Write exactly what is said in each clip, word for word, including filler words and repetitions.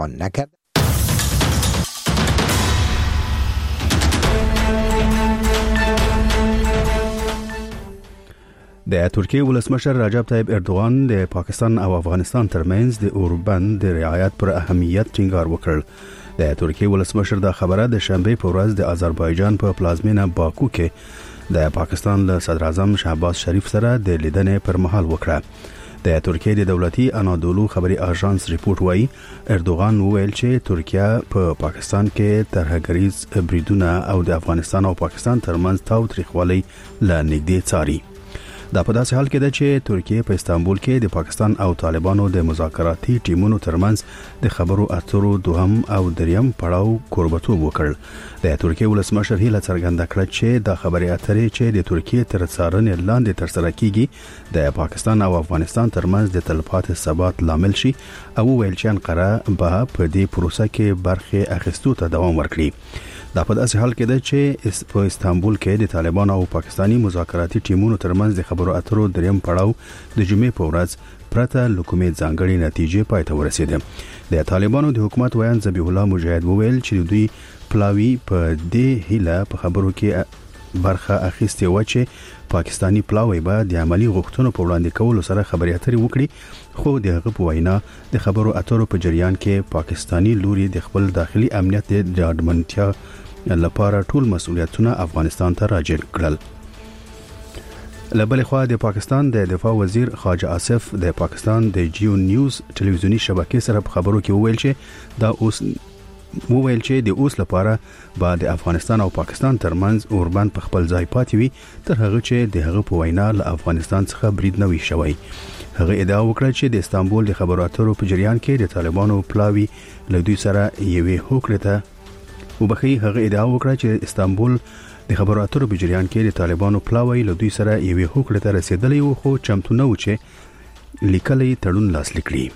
نکرد. د ترکیه ولسمشر رجب طیب اردوغان د پاکستان او افغانستان ترمنځ د اوربند د رعایت پر اهمیت ټینګار وکړ. د ترکیه ولسمشر دا خبره د شنبه په ورځ د آذربایجان په پلازمینه باکو کې د پاکستان له صدر اعظم شهباز شریف سره د لیدنې پر مهال وکړه. د ترکیه د دولتي انادولو خبري اژانس ریپورت وايي اردوغان وویل چې ترکیه په پا پاکستان کې ترهګریز بریدونه او د افغانستان او پاکستان ترمنځ تاوتریخوالی لا نږدې څاري. دا په داسې حال کې ده چې ترکیه په استانبول کې د پاکستان او طالبانو د مذاکراتي ټیمونو ترمنځ د خبرو اترو دوهم او دریم پړاو کوربتوب وکړ. د ترکیه ولسمشر هیله څرګنده کړه چې د خبري اترې چې د ترکیه تر څارنې لاندې ترسره کیږي د پاکستان او افغانستان ترمنځ د تلپاتې ثبات لامل شي او ویل چې انقره به په دې پروسه کې برخه اخیستو ته دوام ورکړي. دا په داسې حال کې ده چې په استانبول کې د طالبان او پاکستاني مذاکراتي ټیمونو ترمنځ د خبرو اترو دریم پړاو د جمعې په ورځ پرته لکومې ځانګړي نتیجې پای ته ورسېده. د طالبانو د حکومت ویان ذبیح الله مجاهد وویل چې دوی پلاوی په دې هیله په خبرو کې برخه اخیستې و چې پاکستانی پلاوی به د عملی غوښتنو په وړاندې کولو سره خبري اترې وکړي، خو د هغه په وینا د خبرو اترو په جریان کې پاکستانی لوري د خپل داخلي امنیت د ډاډمنتیا لپاره ټول مسؤلیتونه افغانستان ته راجع کړل. لبل خو د پاکستان د دفاع وزیر خواجه آصف د پاکستان د جیو نیوز ټلویزیونی شبکې سره په خبرو کې وویل چې دا اوس وویل چې د اوس لپاره به د افغانستان او پاکستان ترمنځ اوربند په خپل ځای پاتې وي تر هغه چې د هغه په وینا له افغانستان څخه برید نه وي شوی. هغه ادعا وکړه چې د استانبول د خبرو اترو په جریان کې د طالبانو پلاوی له دوی سره یوې هوکړې ته وبخي. هغه ادعا وکړه چې استانبول د خبرو اترو په جریان کې د طالبانو پلاوی له دوی سره یوې هوکړې ته رسیدلی و، خو چمتو نه و چې لیکلي تړون لاسلیک کړي.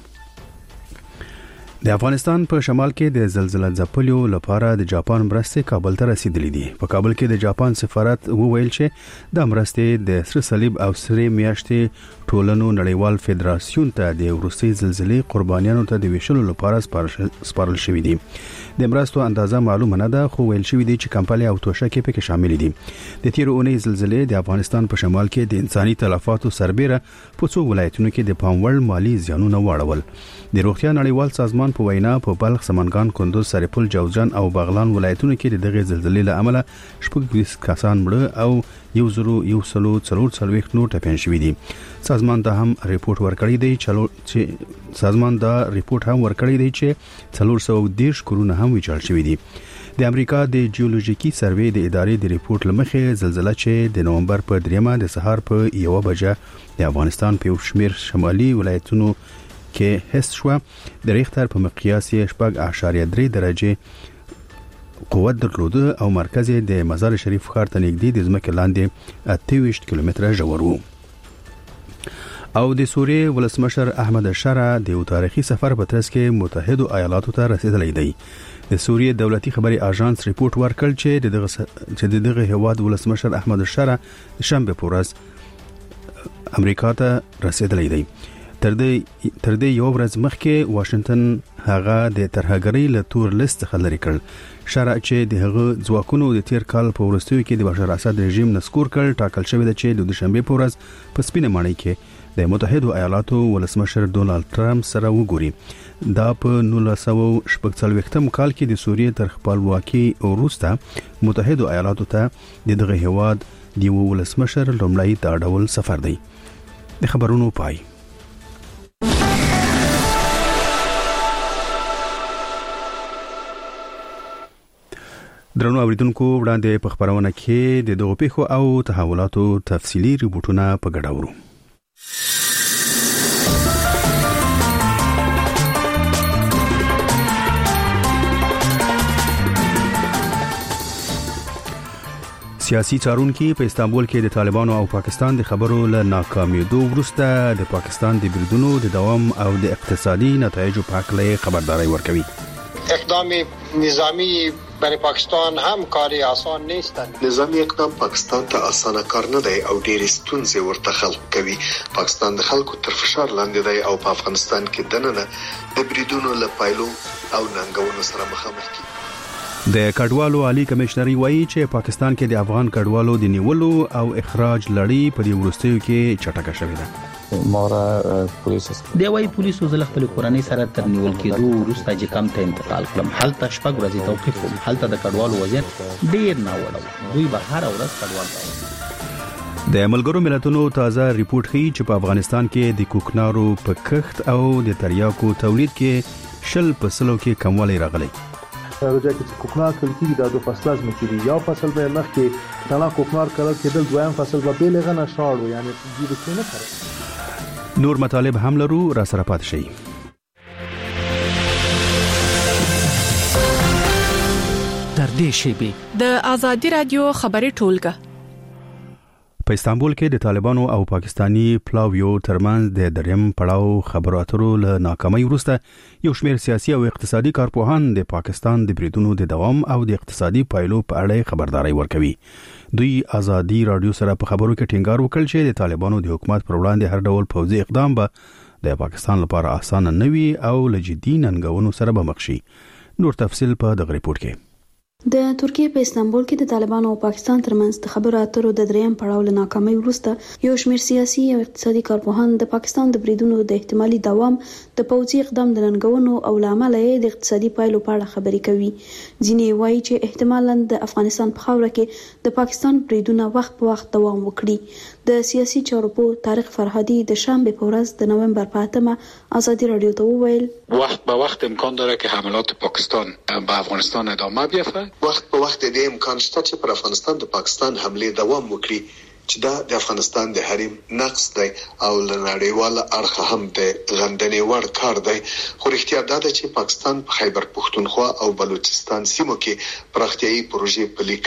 د افغانستان په شمال کې د زلزلې ځپلو لپاره د جاپان مرستې کابل ته رسیدلې دي. په کابل کې د جاپان سفارت وویل چې د مرستې د سره صلیب او سره میاشتې ټولنو نړیوال فدراسیون ته د وروستي زلزلې قربانیانو ته د ویشلو لپاره سپارل شوی دي. د مرستو اندازه معلومه نه ده، خو ویل شوی دی چې کمپالي او توشکې پکې شامل دي. د تیر اونۍ زلزلې د افغانستان په شمال کې د انساني تلفاتو سربېره په څو ولایتونو کې د پاموړ مالی زیانونه واړول. د روغتیا نړیوال سازمان په وینا په بلخ، سمنګان، کندوز، سرپل، جوزجان او بغلان ولایتونو کې د دغه زلزلې له امله شپږ کسان مړه او یو زرو یو سلو څلور څلوېښت نور ټپيان شوي دي. سازمان دا هم ریپورت ورکړی دی چې سازمان دا ریپورت هم ورکړی دی چې څلور سوه دېرش کورونه هم ویجاړ شوي دي. د امریکا د جیولوژیکي سروې د ادارې د ریپورت لمخې زلزلہ چې د نومبر په دریمه د سهار په یو بجه د افغانستان په شمیر شمالي ولایتونو کې حس شو. د ریختر په مقیاس شپږ اعشاریه درې درجه قوت درلوده او مرکز د مزار شریف ښار ته نږدې د ځمکې لاندې اته ویشت کیلومتره ژور و. او د سوریې ولسمشر احمد الشرع د یو تاریخي سفر په ترڅ کې متحده ایالاتو ته رسیدلی دی. د سوریې دولتي خبري اژانس ریپورت ورکړ چې د دغه چې د دغه هواد ولسمشر احمد الشرع شنبه په ورځ امریکا ته رسیدلی دی. تر دې تر دې یو ورځ مخکې واشنگټن هغه د ترهګرۍ له تور لیست څخه لري کړ. شرع چې د هغه ځواکونو د تیر کال په وروستیو کې د بشار اسد رژیم نسکور کړ، ټاکل شوی دی چې د دوشنبه په ورځ په سپینه ماڼۍ کې د متحده ایالاتو ولسمشر ډونالد ټرمپ سره وګوري. دا په نولس سوه شپږ څلوېښتم کال کې د سوریې تر خپلواکۍ وروسته متحده ایالاتو ته د دغه هواد د ولسمشر لومړی دا ډول سفر دی. د خبرونو پای. درنو اوریدونکو، وړاندې په خبرونه کې د دغو پیښو او تحولاتو تفصیلی ریپورتونه په ګډه ورو. سیاسي څارونکي په استانبول کې د طالبانو او پاکستان د خبرو له ناکامیدو وروسته د پاکستان د بریدونو د دوام او د اقتصادي نتایجو په اړه خبرداري ورکوي. اقدام نظامی برای پاکستان هم کاری آسان نیست. نظامی اقدام پاکستان ته اسانه کار نه دی او ډېر ستونزې ورته خلق کوي. پاکستان د خلکو تر فشار لاندې دی او په افغانستان کې دننه د بریدونو له پایلو او ننګونو سره مخامخ کیږي. د کډوالو عالی کمشنري وایي چې پاکستان کې د افغان کډوالو د نیولو او اخراج لړۍ په دې وروستیو کې چټکه شوې ده. مورا پولیس دی وايي پولیسو زل خپل کورنۍ سره تر نیول کېدو وروسته چې کم ته انتقال کړم. هلته شپږ ورځې توقیف وم. هلته د کډوالو وضعیت ډیر ناوړه. دوی به هر ورځ کډوال راوړي. د ملګرو ملتونو تازه ریپورت ښیي چې په افغانستان کې د کوکنارو په کښت او د تریاکو تولید کې شل په سلو کې کموالی راغلی. راځي چې کوکنار کلتي د دوه فصل از مکري یا فصل به مخ کې تنا کوکنار کړه چې د دویم فصل به بیلغه نشاړو یعنی دې څه نه کړو. نور مطالب هم لرو را سره پات شي. در دې شیبه د آزادی رادیو خبري ټولګه په استانبول کې د طالبانو او پاکستانی پلاویو ترمنځ د دریم پړاو خبرو اترو له ناکامۍ وروسته یو شمېر سیاسي او اقتصادي کارپوهان د پاکستان د بریدونو د دوام او د اقتصادي پایلو په اړه خبرداري ورکوي. دوی آزادی رادیو سره په خبرو کې ټینګار وکړ چې د طالبانو د حکومت پر وړاندې هر ډول پوځي اقدام به د پاکستان لپاره اسانه نه وي او لجدي ننګونو سره به مخ شي. نور تفصيل په دغه ریپورت کې. د ترکیه په استانبول کې د طالبانو او پاکستان ترمنځ د خبرو اترو د دریم پړاو له ناکامۍ وروسته یو شمېر سیاسي او اقتصادي کارپوهان د پاکستان د بریدونو د احتمالي دوام د پوځي اقدام د ننګونو او لامل یې د اقتصادي پایلو په اړه خبرې کوي. ځینې وایي چې احتمالاً د افغانستان په خاوره کې د پاکستان بریدونه وخت په وخت دوام وکړي. د سیاسي چارو په طارق فرهادي د شنبه په ورځ د نومبر په اتمه آزادی رادیو ته وویل وقت به وقت امکان داره که حملات پاکستان به افغانستان ادامه بیافته. وخت په وخت د امکان شته چې پر افغانستان د پاکستان حمله دوام وکړي چې دا د افغانستان د حریم نقص دی او لنړیواله اړخ هم د غندنې وړ کار دی. خو رښتیا دا ده چې پاکستان په خیبر پښتونخوا او بلوچستان سیمو کې پراختیايي پروژې پلي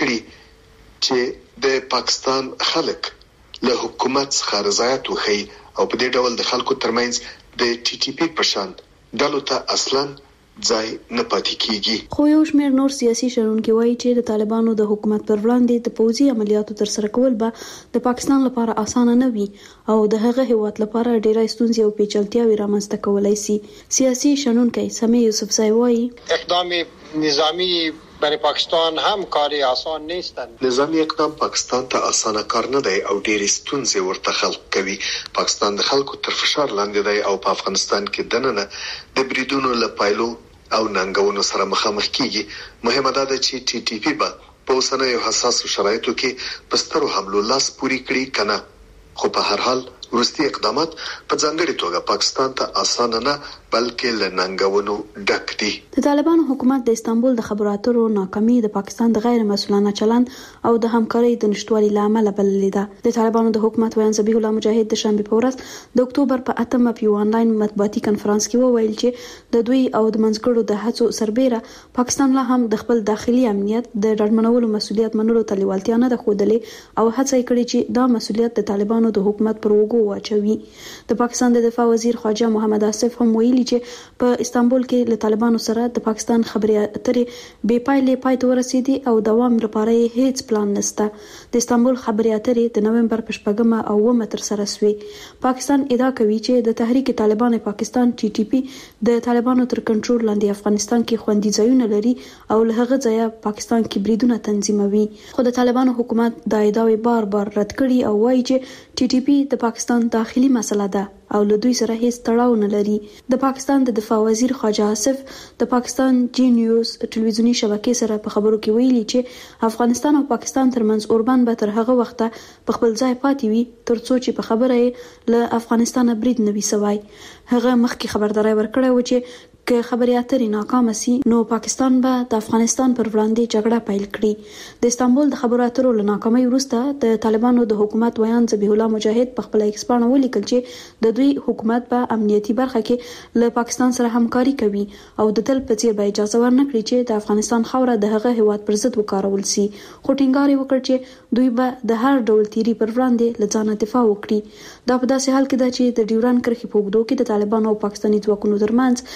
کړي چې د پاکستان خلک له حکومت څخه رضایت وښيي او په دې ډول د خلکو ترمنځ د ټي ټي پی په شان ډلو ته اصلاً ځای نه پاتې کیږي. خو یو شمېر نور سیاسي شنونکي وایي چې د طالبانو د حکومت پر وړاندې د پوځي عملیاتو تر سره کول به د پاکستان لپاره اسانه نه وي او د هغه هیواد لپاره ډېرې ستونزې او پیچلتیاوې رامنځته کولای شي. سیاسي شنونکي سمیع یوسفزئی وایي اقدام نظامی برای پاکستان هم کاری آسان نیست. نظامی اقدام پاکستان ته اسانه کار نه دی او ډېر ستونزې ورته خلق کوي. پاکستان د خلکو تر فشار لاندې دی او په افغانستان کې دننه د بریدونو له پایلو او ننګونو سره مخامخ کیږي. مهمه ده چې ټي ټي پی به په اوسنیو حساسو شرایطو کې په سترو حملو لاس پوري کړي کنه. خو په هر حال وروستي اقدامات په ځانګړي توګه پاکستان ته اسانه نه بلکې له ننګونو ډک دي. د طالبانو حکومت د استانبول د خبرو اترو ناکامي د پاکستان د غیر مسؤلانه چلند او د همکارۍ د نشټوالي لامل بللې ده. د طالبانو د حکومت ویان ذبیح الله مجاهد د شنبه په ورځ د اکتوبر په اتمه په یو انلاین مطبوعاتي کنفرانس کې وویل چې د دوی او د منځګړو د هڅو سربېره پاکستان لا هم د خپل داخلي امنیت د ډاډمنولو مسؤلیت منلو ته لیوالتیا نه ده ښودلې او هڅه یې کړې چې دا مسؤلیت د طالبانو د حکومت پر وګو واچوي. د پاکستان د دفاع وزیر خواجه محمد آصف هم ویلي چې په استانبول کې له طالبانو سره د پاکستان خبرې اترې بې پایلې پای ته ورسېدې او دوام لپاره یې هیڅ پلان نشته. د استانبول خبرې اترې د نومبر په شپږمه او اوومه تر سره شوې. پاکستان ادعا کوي چې د تحریک طالبان پاکستان ټي ټي پی د طالبانو تر کنټرول لاندې افغانستان کې خوندي ځایونه لري او له هغه ځایه پاکستان کې بریدونه تنظیموي. خو د طالبانو حکومت دا ادعاوې بار بار رد کړي او وایي چې ټي ټي پی د پاکستان داخلي مسله ده او له دوی سره هیڅ تړاو نه لري. د پاکستان د دفاع وزیر خواجه آصف د پاکستان جی نیوز ټلویزیونی شبکې سره په خبرو کې ویلي چې افغانستان او پاکستان ترمنځ اوربان به تر هغه وخته په خپل ځای پاتې وي ترڅو چې په خبره له افغانستان برید نه وي سوای. هغه مخکې خبرداري ورکړه و چې که خبرې اترې ناکام سي نو پاکستان به د افغانستان پر وړاندې جګړه پیل کړي. د استانبول د خبرو اترو له ناکامۍ وروسته د طالبانو د حکومت ویان ذبیح الله مجاهد په خپل ایکس پاڼه ولیکل چې د دوی حکومت په امنیتي برخه کې له پاکستان سره همکاري کوي او د تل په څیر به اجازه ورنکړي چې د افغانستان خاوره د هغه هیواد پر ضد وکارول سي. خو ټینګار یې وکړ چې دوی به د هر ډول تیری پر وړاندې له ځانه دفاع وکړي. دا په داسې حال کې ده چې د ډیوران کرښې په اوږدو کې د طالبانو او پاکستاني ځواکونو ترمنځ له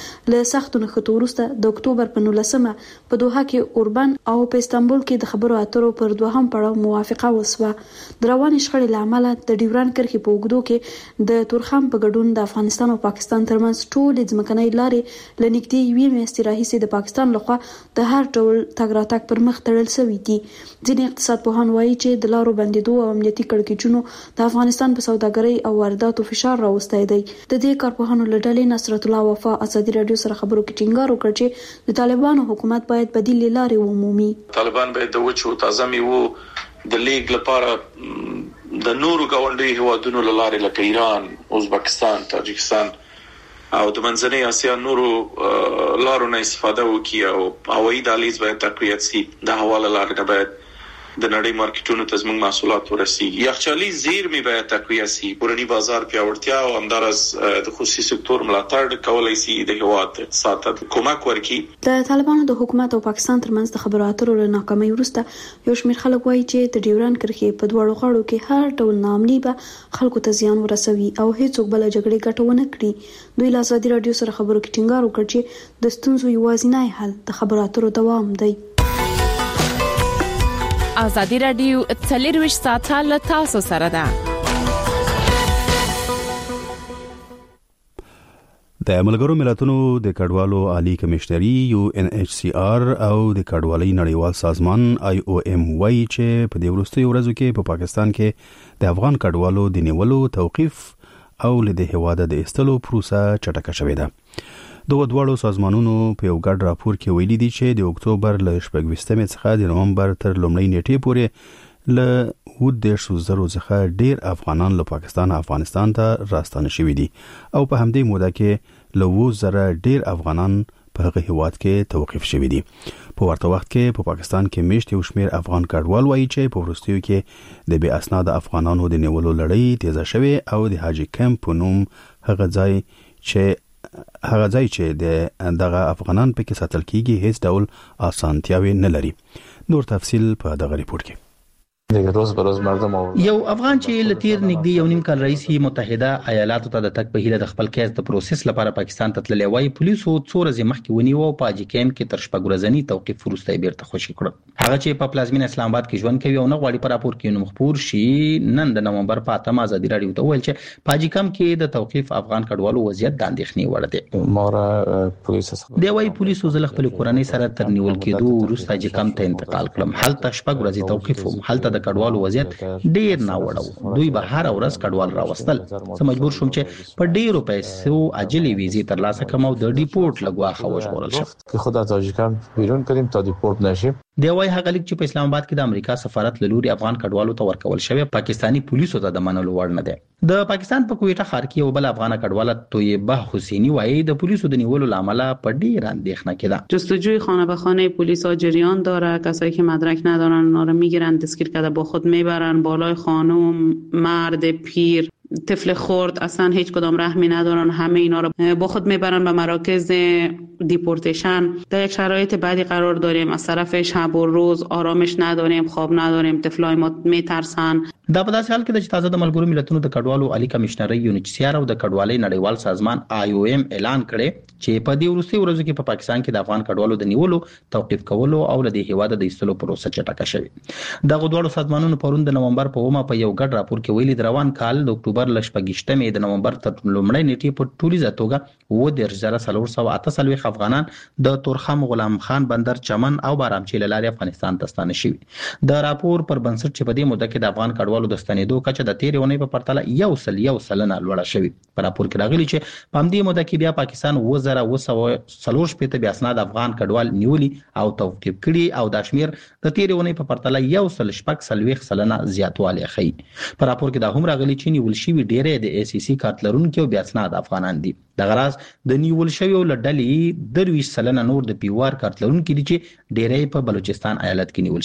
د سختو نښتو وروسته د اکتوبر په نولسمه په دوحه کې اوربن او په استانبول کې د خبرو اترو پر دوهم پړاو موافقه وسوه. د روانې شخړې له امله د ډیورنډ کرښې په اوږدو کې د تورخم په ګډون د افغانستان او پاکستان ترمنځ ټولې ځمکنۍ لارې له نږدې یوې میاشتې راهیسې د پاکستان لخوا د هر ډول تګ راتګ پر مخ تړل شوي دي. ځینې اقتصاد پوهان وایي چې د لارو بندېدو او امنیتي کړکېچونو د افغانستان په سوداګرۍ او وارداتو فشار راوستی دی. د دې کارپوهانو له ډلې نصرت الله وفا ازادي راډیو سره خبرو کې ټینګار وکړ چې د طالبانو حکومت باید بدیل لارې ومومي. طالبان باید د وچو تازه میوو د لیګ لپاره د نورو ګاونډي هیوادونو له لارې لکه ایران، ازبکستان، تاجکستان او د منځنۍ اسیا نورو لارو نه استفاده وکړي او هوایي دهلیز باید تقویت شي. د هوا له لارې نه باید د نړۍ مارکیټونو ته زموږ محصولات ورسیږي. یخچالي زیرمې باید تقویت شي. کورني بازار پیاوړتیا او همدارس د خصوصي سکتور ملاتړ کولای شي د هیواد اقتصاد ته کومک ورکړي. د طالبانو د حکومت او پاکستان ترمنځ د خبرو اترو له ناکامۍ وروسته یو شمېر خلک وایي چې د ډیورنډ کرښې په دواړو غاړو کې هر ډول ناامني به خلکو ته زیان ورسوي او هیڅوک بل جګړې ګټه ونه کړي. دوی له ازادي راډیو سره خبرو کې ټینګار وکړ چې د ستونزو یوازینی حل د خبرو اترو دوام دی. ازادي راډیو څلرویشت ساعته له تاسو سره ده. د ملګرو ملتونو د کډوالو عالی کمشنري یو ان ایچ سی آر او د کډوالۍ نړیوال سازمان آی او ایم وايي چې په دې وروستیو ورځو کې په پاکستان کې د افغان کډوالو د نیولو توقيف او له دې هواده د استلو پروسه چټکه شوې ده. دوه دواړو سازمانونو په یو ګډ راپور کې ویلي دي چې د اکتوبر له شپږویشتمې څخه د نومبر تر لومړۍ نیټې پورې له اووه دېرش زرو څخه ډیر افغانان له پاکستان افغانستان ته راستانه شوي دي او په همدې موده کې له اووه زره ډیر افغانان په هغه هیواد کې توقيف شوي دي. په ورته وخت کې په پاکستان کې میشت یو شمېر افغان کډوال وایي چې په وروستیو کې د بې اسناد افغانانو د نیولو لړۍ تیزه شوې او د حاجی کمپ په نوم هغه ځای چې هغه ځای چې د دغه افغانان په کې ساتل کیږي هیڅ ډول اسانتیاوي نه لري. نور تفصيل په دغه ریپورت کې. روز به روز مردم یو افغان چې لتیر نږدې یو نیم کال رئیس متحده ایالاتو ته د تک په هیله د خپل کیس د پروسس لپاره پاکستان ته تللی وای، پولیسو څو ورځې مخکې ونیو او په حاجی کمپ کې تر شپږ ورځې توقيف وروسته بیرته خوشي کړ. هغه چې په پلازمینه اسلام آباد کې ژوند کوي او نه غواړي په راپور کې نوم خپور شي، نن د نومبر په اتمه ازادي راډیو ته ویل چې په حاجی کمپ کې د توقيف افغان کډوالو وضعیت د اندېښنې وړ دی. مورا پولیس دی وای پولیسو زل خپل کورنۍ سره تر نیول کېدو وروسته حاجی کمپ ته انتقال کړم. هلته شپږ ورځې توقيف وم. هلته د کډوالو وضعیت ډیر نه وړو. دوی به هر ورځ کډوال راوستل. زه مجبور شوم چې په ډیرو پیسو عاجلې ویزې ترلاسه کړم او د ډیپورت لګوا خوښ شم که خود از تاجیکستان بیرون کړیم تا ډیپورت نشیم. دی وای هغه لیک چې په اسلام آباد کې د امریکا سفارت له لوري افغان کډوالو ته ورکول شوی پاکستانی پولیسو ته د منلو وړ نه دی. د پاکستان په کویټه ښار کې یو بل افغان کډواله طیبه حسینی وایي د پولیسو د نیولو لامل په ډیر اندېښنه کې ده. جستجوی خانه به خانه پلیس ها جریان داره. کسایی که مدرک ندارن اونا رو میگیرن، دستگیر کرده با خود میبرن بالای خانم، مرد، پیر، طفل خرد، اصلا هیچ کدام رحمی ندارن. همه اینا رو با خود میبرن به مراکز دیپورتیشن. در یک شرایط بعدی قرار داریم، از طرف شب و روز آرامش نداریم، خواب نداریم، طفلای ما میترسن. دا په داسې حال کې د تازه د ملګرو ملتونو د کډوالو عالی کمشنري یو ان ایچ سی آر او د کډوالۍ نړیوال سازمان آی او ایم اعلان کړي چې په دې وروستي ورځو کې په پاکستان کې د افغان کډوالو د نیولو، توقيف کولو او له دې هواده د ایستلو پروسه چټکه شوې. دغه دوه سازمانونو پرون د نومبر په اومه په یو ګډ راپور کې ویلي د روان کال د اکتوبر ل شپږشتمې د نومبر تر لومړۍ نیټې په ټولیزه توګه اووه دېرش زره څلور سوه اته څلوېښت افغانان د تورخم، غلام خان بندر، چمن او بارامچی له لارې افغانستان ته ستانه شوي. د راپور پر بنسټ چې په دې موده کې د افغان کډوالو د ستنېدو کچه د تیرې اونۍ په پرتله یو سل یو سلنه لوړه شوې. په راپور کې راغلي چې په همدې موده کې بیا پاکستان اووه زره اووه سوه څلور شپېته بې اسناد افغان کډوال نیولي او توقيف کړي او دا شمېر د تیرې اونۍ په پرتله یو سل شپږ څلوېښت سلنه زیاتوالی ښیي. په راپور کې دا هم راغلي چې نیول شوي ډېری د ای سی سی کارت لرونکي او بې اسناد افغانان دي. دغه راز د نیول شویو له ډلې درویشت سلنه نور د پی او آر کارت لرونکي دي چې ډېری په بلوچستان ایالت کې نیول شوي.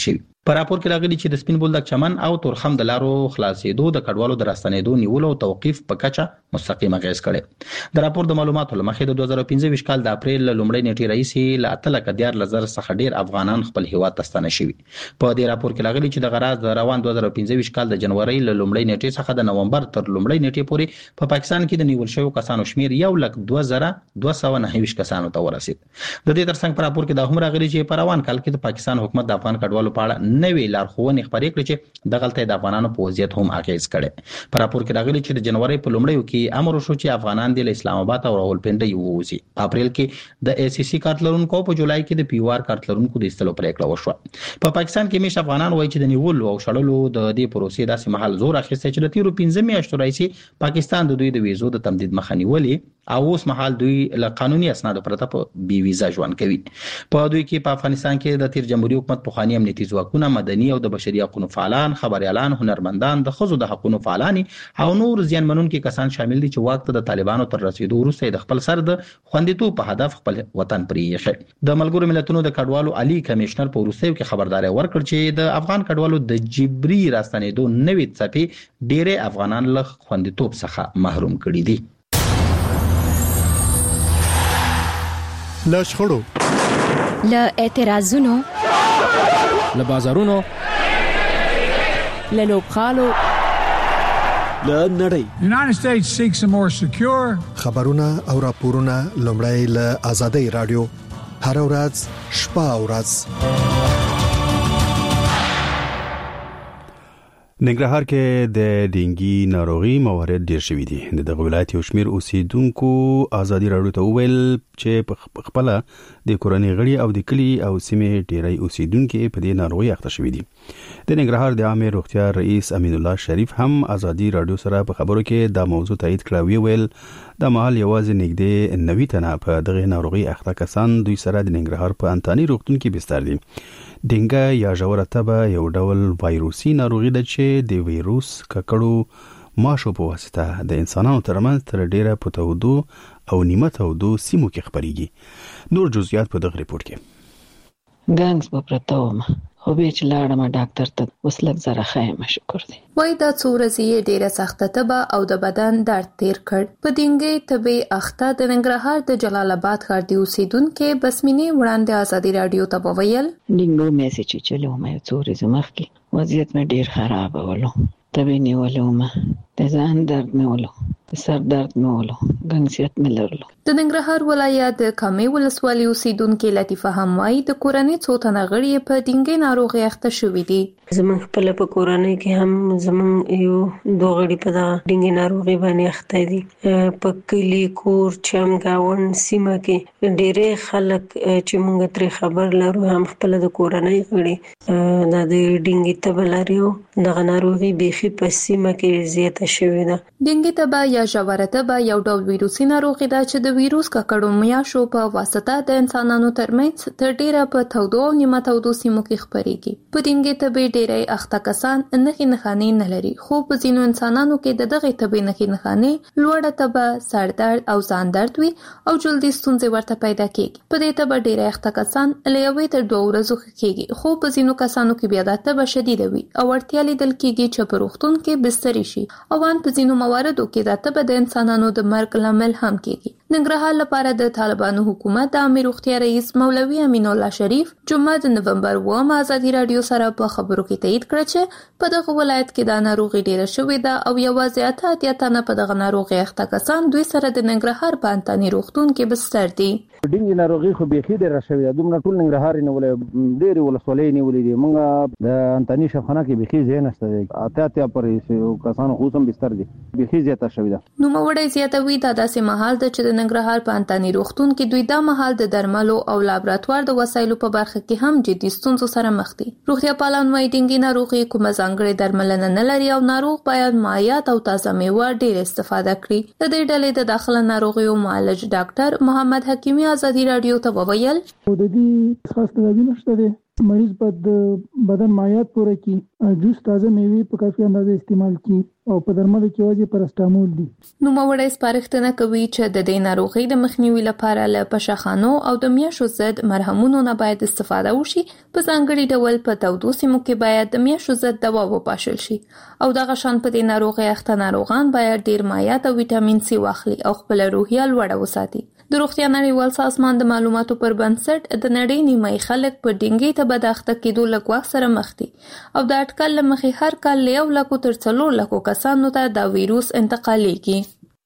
په راپور کې راغلي چې د سپین بولدک چمن او تورخم د لارو خلاصېدو د کډوالو د راستنېدو نیولو او توقيف په کچه مستقیم اغیز کړي. د راپور د معلوماتو لمخې د دوه زره پنځه کال د اپریل لومړۍ نیټې راهیسې له اته لک دیار لزر څخه ډیر افغانان خپل هیواد ته ستنه شوي. په دې راپور کې راغلي چې د غراض د روان دوه زره پنځه کال د جنوري له لومړۍ نیټې څخه د نومبر تر لومړۍ نیټې پورې په پا پاکستان کې د نیول شویو کسانو شمیر یو لک دوه زره دوه سوه نهه کسانو ته ورسید. د دې ترڅنګ په راپور کې دا هم راغلي چې په روان کال کې د پاکستان حکومت د افغان کډوالو په اړه نوې لارښوونې خبرې کړې چې د غلطۍ د افغانانو په وضعیت هم اغیز کړي. په راپور کې راغلي چې د جنوري په لومړیو کې امر وشو چې افغانان د اسلام آباد او راولپنډي ووزي. په اپریل کې د ای سی سی کارت لرونکو په جولای کې د پی او آر کارت لرونکو د استلو پریکړه وشوه. په پاکستان کې مش افغانان وایي چې د نیول او شړلو د دې پروسې داسې محل زور اخیسته چې د تیرو پنځه میاشتو راځي پاکستان د دوی د ویزو د تمدید مخه نیولې او اوس مهال دوی له قانوني اسنادو پرته په بي ویزا ژوند کوي. په دوی کې په افغانستان کې د تیر جمهوریت حکومت په خواني امنیتي ځواکونه، مدني او د بشري حقوقو فعالان، خبريالان، هنرمندان، د خزو د حقوقو فعالان او نور زیانمنونکي کسان شامل دي چې واک ته د طالبانو تر رسیدو وروسته د خپل سر د خوندیتوب په هدف خپل وطن پرېښی. د ملګرو ملتونو د کډوالو عالی کمشنر په وروستیو کې خبرداري ورکړ چې د افغان کډوالو د جبري راستنېدو نوې څپې ډېر افغانان له خوندیتوب څخه محروم کړي دي. له شخړو، له اعتراضونو، له بازارونو، له لوبغالو، له نړۍ United States seeks a more secure خبرونه او راپورونه لومړی له آزادۍ رادیو هر ورځ شپه او ورځ. ننګرهار کې د ډینګي ناروغي موارد ډیر شوي دي. د دغه ولایت یو شمېر اوسیدونکو آزادي راډیو ته وویل چې په خپل د کورنۍ غړي او د کلی او سیمې ډیری اوسیدونکو په دې ناروغي اخته شوي دي. د ننګرهار د عامه روغتیا رئیس امین الله شریف هم آزادي راډیو سره په خبرو کې دا موضوع تایید کړی. ویل د محل یوازې نږدې نوي تنه په دغه ناروغي اخته کسان دوی سره د ننګرهار په انتاني روغتون کې بستر دي. ډینګا یا ژوره تبه یو ډول وایروسي ناروغي ده چې د وایروس ککړو ماشو په واسطه د انسانانو ترمنځ تر ډیره په تودو او نیمه تودو سیمو کې خپريږي. نور جزئیات په دغه ریپورت کې. ګانګس په پرتاوم خو به چې لاړم ډاکټر ته اوس لږ زره خایم شکر دی. وای دا څو ورځې ډیره سخته تبه او د بدن درد تیر کړ. په دینګې تبه اخته د ننګرهار د جلال آباد ښار دی اوسیدونکو بسمینه وړاندې آزادي رادیو ته وویل ډینګو میسج چلو مې څو ورځې مخکې وضعیت مې ډیر خراب ولو. تبه نیولو ما د ځان درد مې ولو، سر درد مې ولو، ګنګسیت مې لرلو. د ننګرهار ولایت د کامې ولسوالۍ اوسیدونکو لطیفه هم وايي د کورنۍ څو تنه غړي په ډینګې ناروغي اخته شوي دي. زمون خپل په کورنۍ کې هم زمون یو دوه غړي په ډینګې ناروغي باندې اخته دي. په کلی کور چمګاون سیمه کې ډېرې خلک چې مونږ ترې خبر لرو هم خپل د کورنۍ غړي د ډینګې تبه لري. دغه ناروغي بيخي په سیمه کې زیاته شوې ده. ډینګې تبه یا ژوره تبه یو ډول ویروسي ناروغي ده چې د ویروس ککړو میاشو په واسطه د انسانانو ترمنځ تر ډیره په تودو او نیمه تودو سیمو کې خپريږي. په ډینګې تبه ډیری اخته کسان نخي نخاني نه لري، خو په ځینو انسانانو کې د دغه تبه نخي نخاني لوړه تبه، سر درد او ځان درد وي او جلدي ستونزې ورته پیدا کیږي. په دې تبه ډیری اخته کسان له یوې تر دوه ورځې کېږي، خو په ځینو کسانو کې بیا د تبه شدیده وي او اړتیا لیدل کېږي چې په روغتون کې بستري شي او ان په ځینو مواردو کې د تبه د انسانانو د مرګ لامل هم کېږي. ننګرهار لپاره د طالبانو حکومت د عامه روغتیا رئیس مولوي امین الله شریف جمعه د نومبر اووم آزادي رادیو سره په خبرو کې تایید کړ چې په دغه ولایت کې د ناروغي ډیره شوې ده او یوازې اته اتیا تنه په دغه ناروغي اخته کسان دوی سره د ننګرهار په انتاني روغتون کې بستر دي. ډینګي ناروغي خو بيخي ډیره شوې ده. دومره ټول ننګرهار نه ولې ډېر ولسوالۍ نه ولې دي. موږ د انتاني شفخانه کې بيخي ځای نشته دي. اته اتیا پرې کسانو خو هم بستر دي. بيخي زیاته شوې ده. نو موړې زیاته وي دا داسې محل د چې د ننګرهار په انتاني روغتون کې دوی دا محل د درملو او لابراتوار د وسایلو په برخه کې هم جدي ستونزو سره مخ دي. روغتیا پالان وايي ډینګي ناروغي کومه ځانګړې درملنه نه لري او ناروغ باید مایعات او تازه میوه ډېر استفاده کړي. د دې ډلې د داخله ناروغیو معالج ډاکټر محمد حکیمی آزادي رادیو ته وویل د دې خاص تدابیر نشته دي مریض باید بدن مایعات پوره کړي، جوس تازه میوې په کافي اندازه استعمال کړي او په درملو کې یوازې پراسټامول دي. نو موړی سپارښتنه کوي چې د دې ناروغۍ د مخنیوي لپاره له پشخانو او د میاشو ضد مرهمونو نه باید استفاده وشي. په ځانګړي ډول په تودو سیمو کې باید د میاشو ضد دوا وپاشل شي او دغه شان په دې ناروغۍ اخته ناروغان باید ډیر مایعات او ویټامین سی واخلي او خپل روحیه لوړه وساتي. د روغتیا نړیوال سازمان د معلوماتو پر بنسټ د نړۍ نیمه خلک په ډینګي ته بداخته کېدو له ګواښ سره مخ دي او د اټکل له مخې هر کال له یو لکو تر څلور لکو کسانو ته دا ویروس انتقالیږي.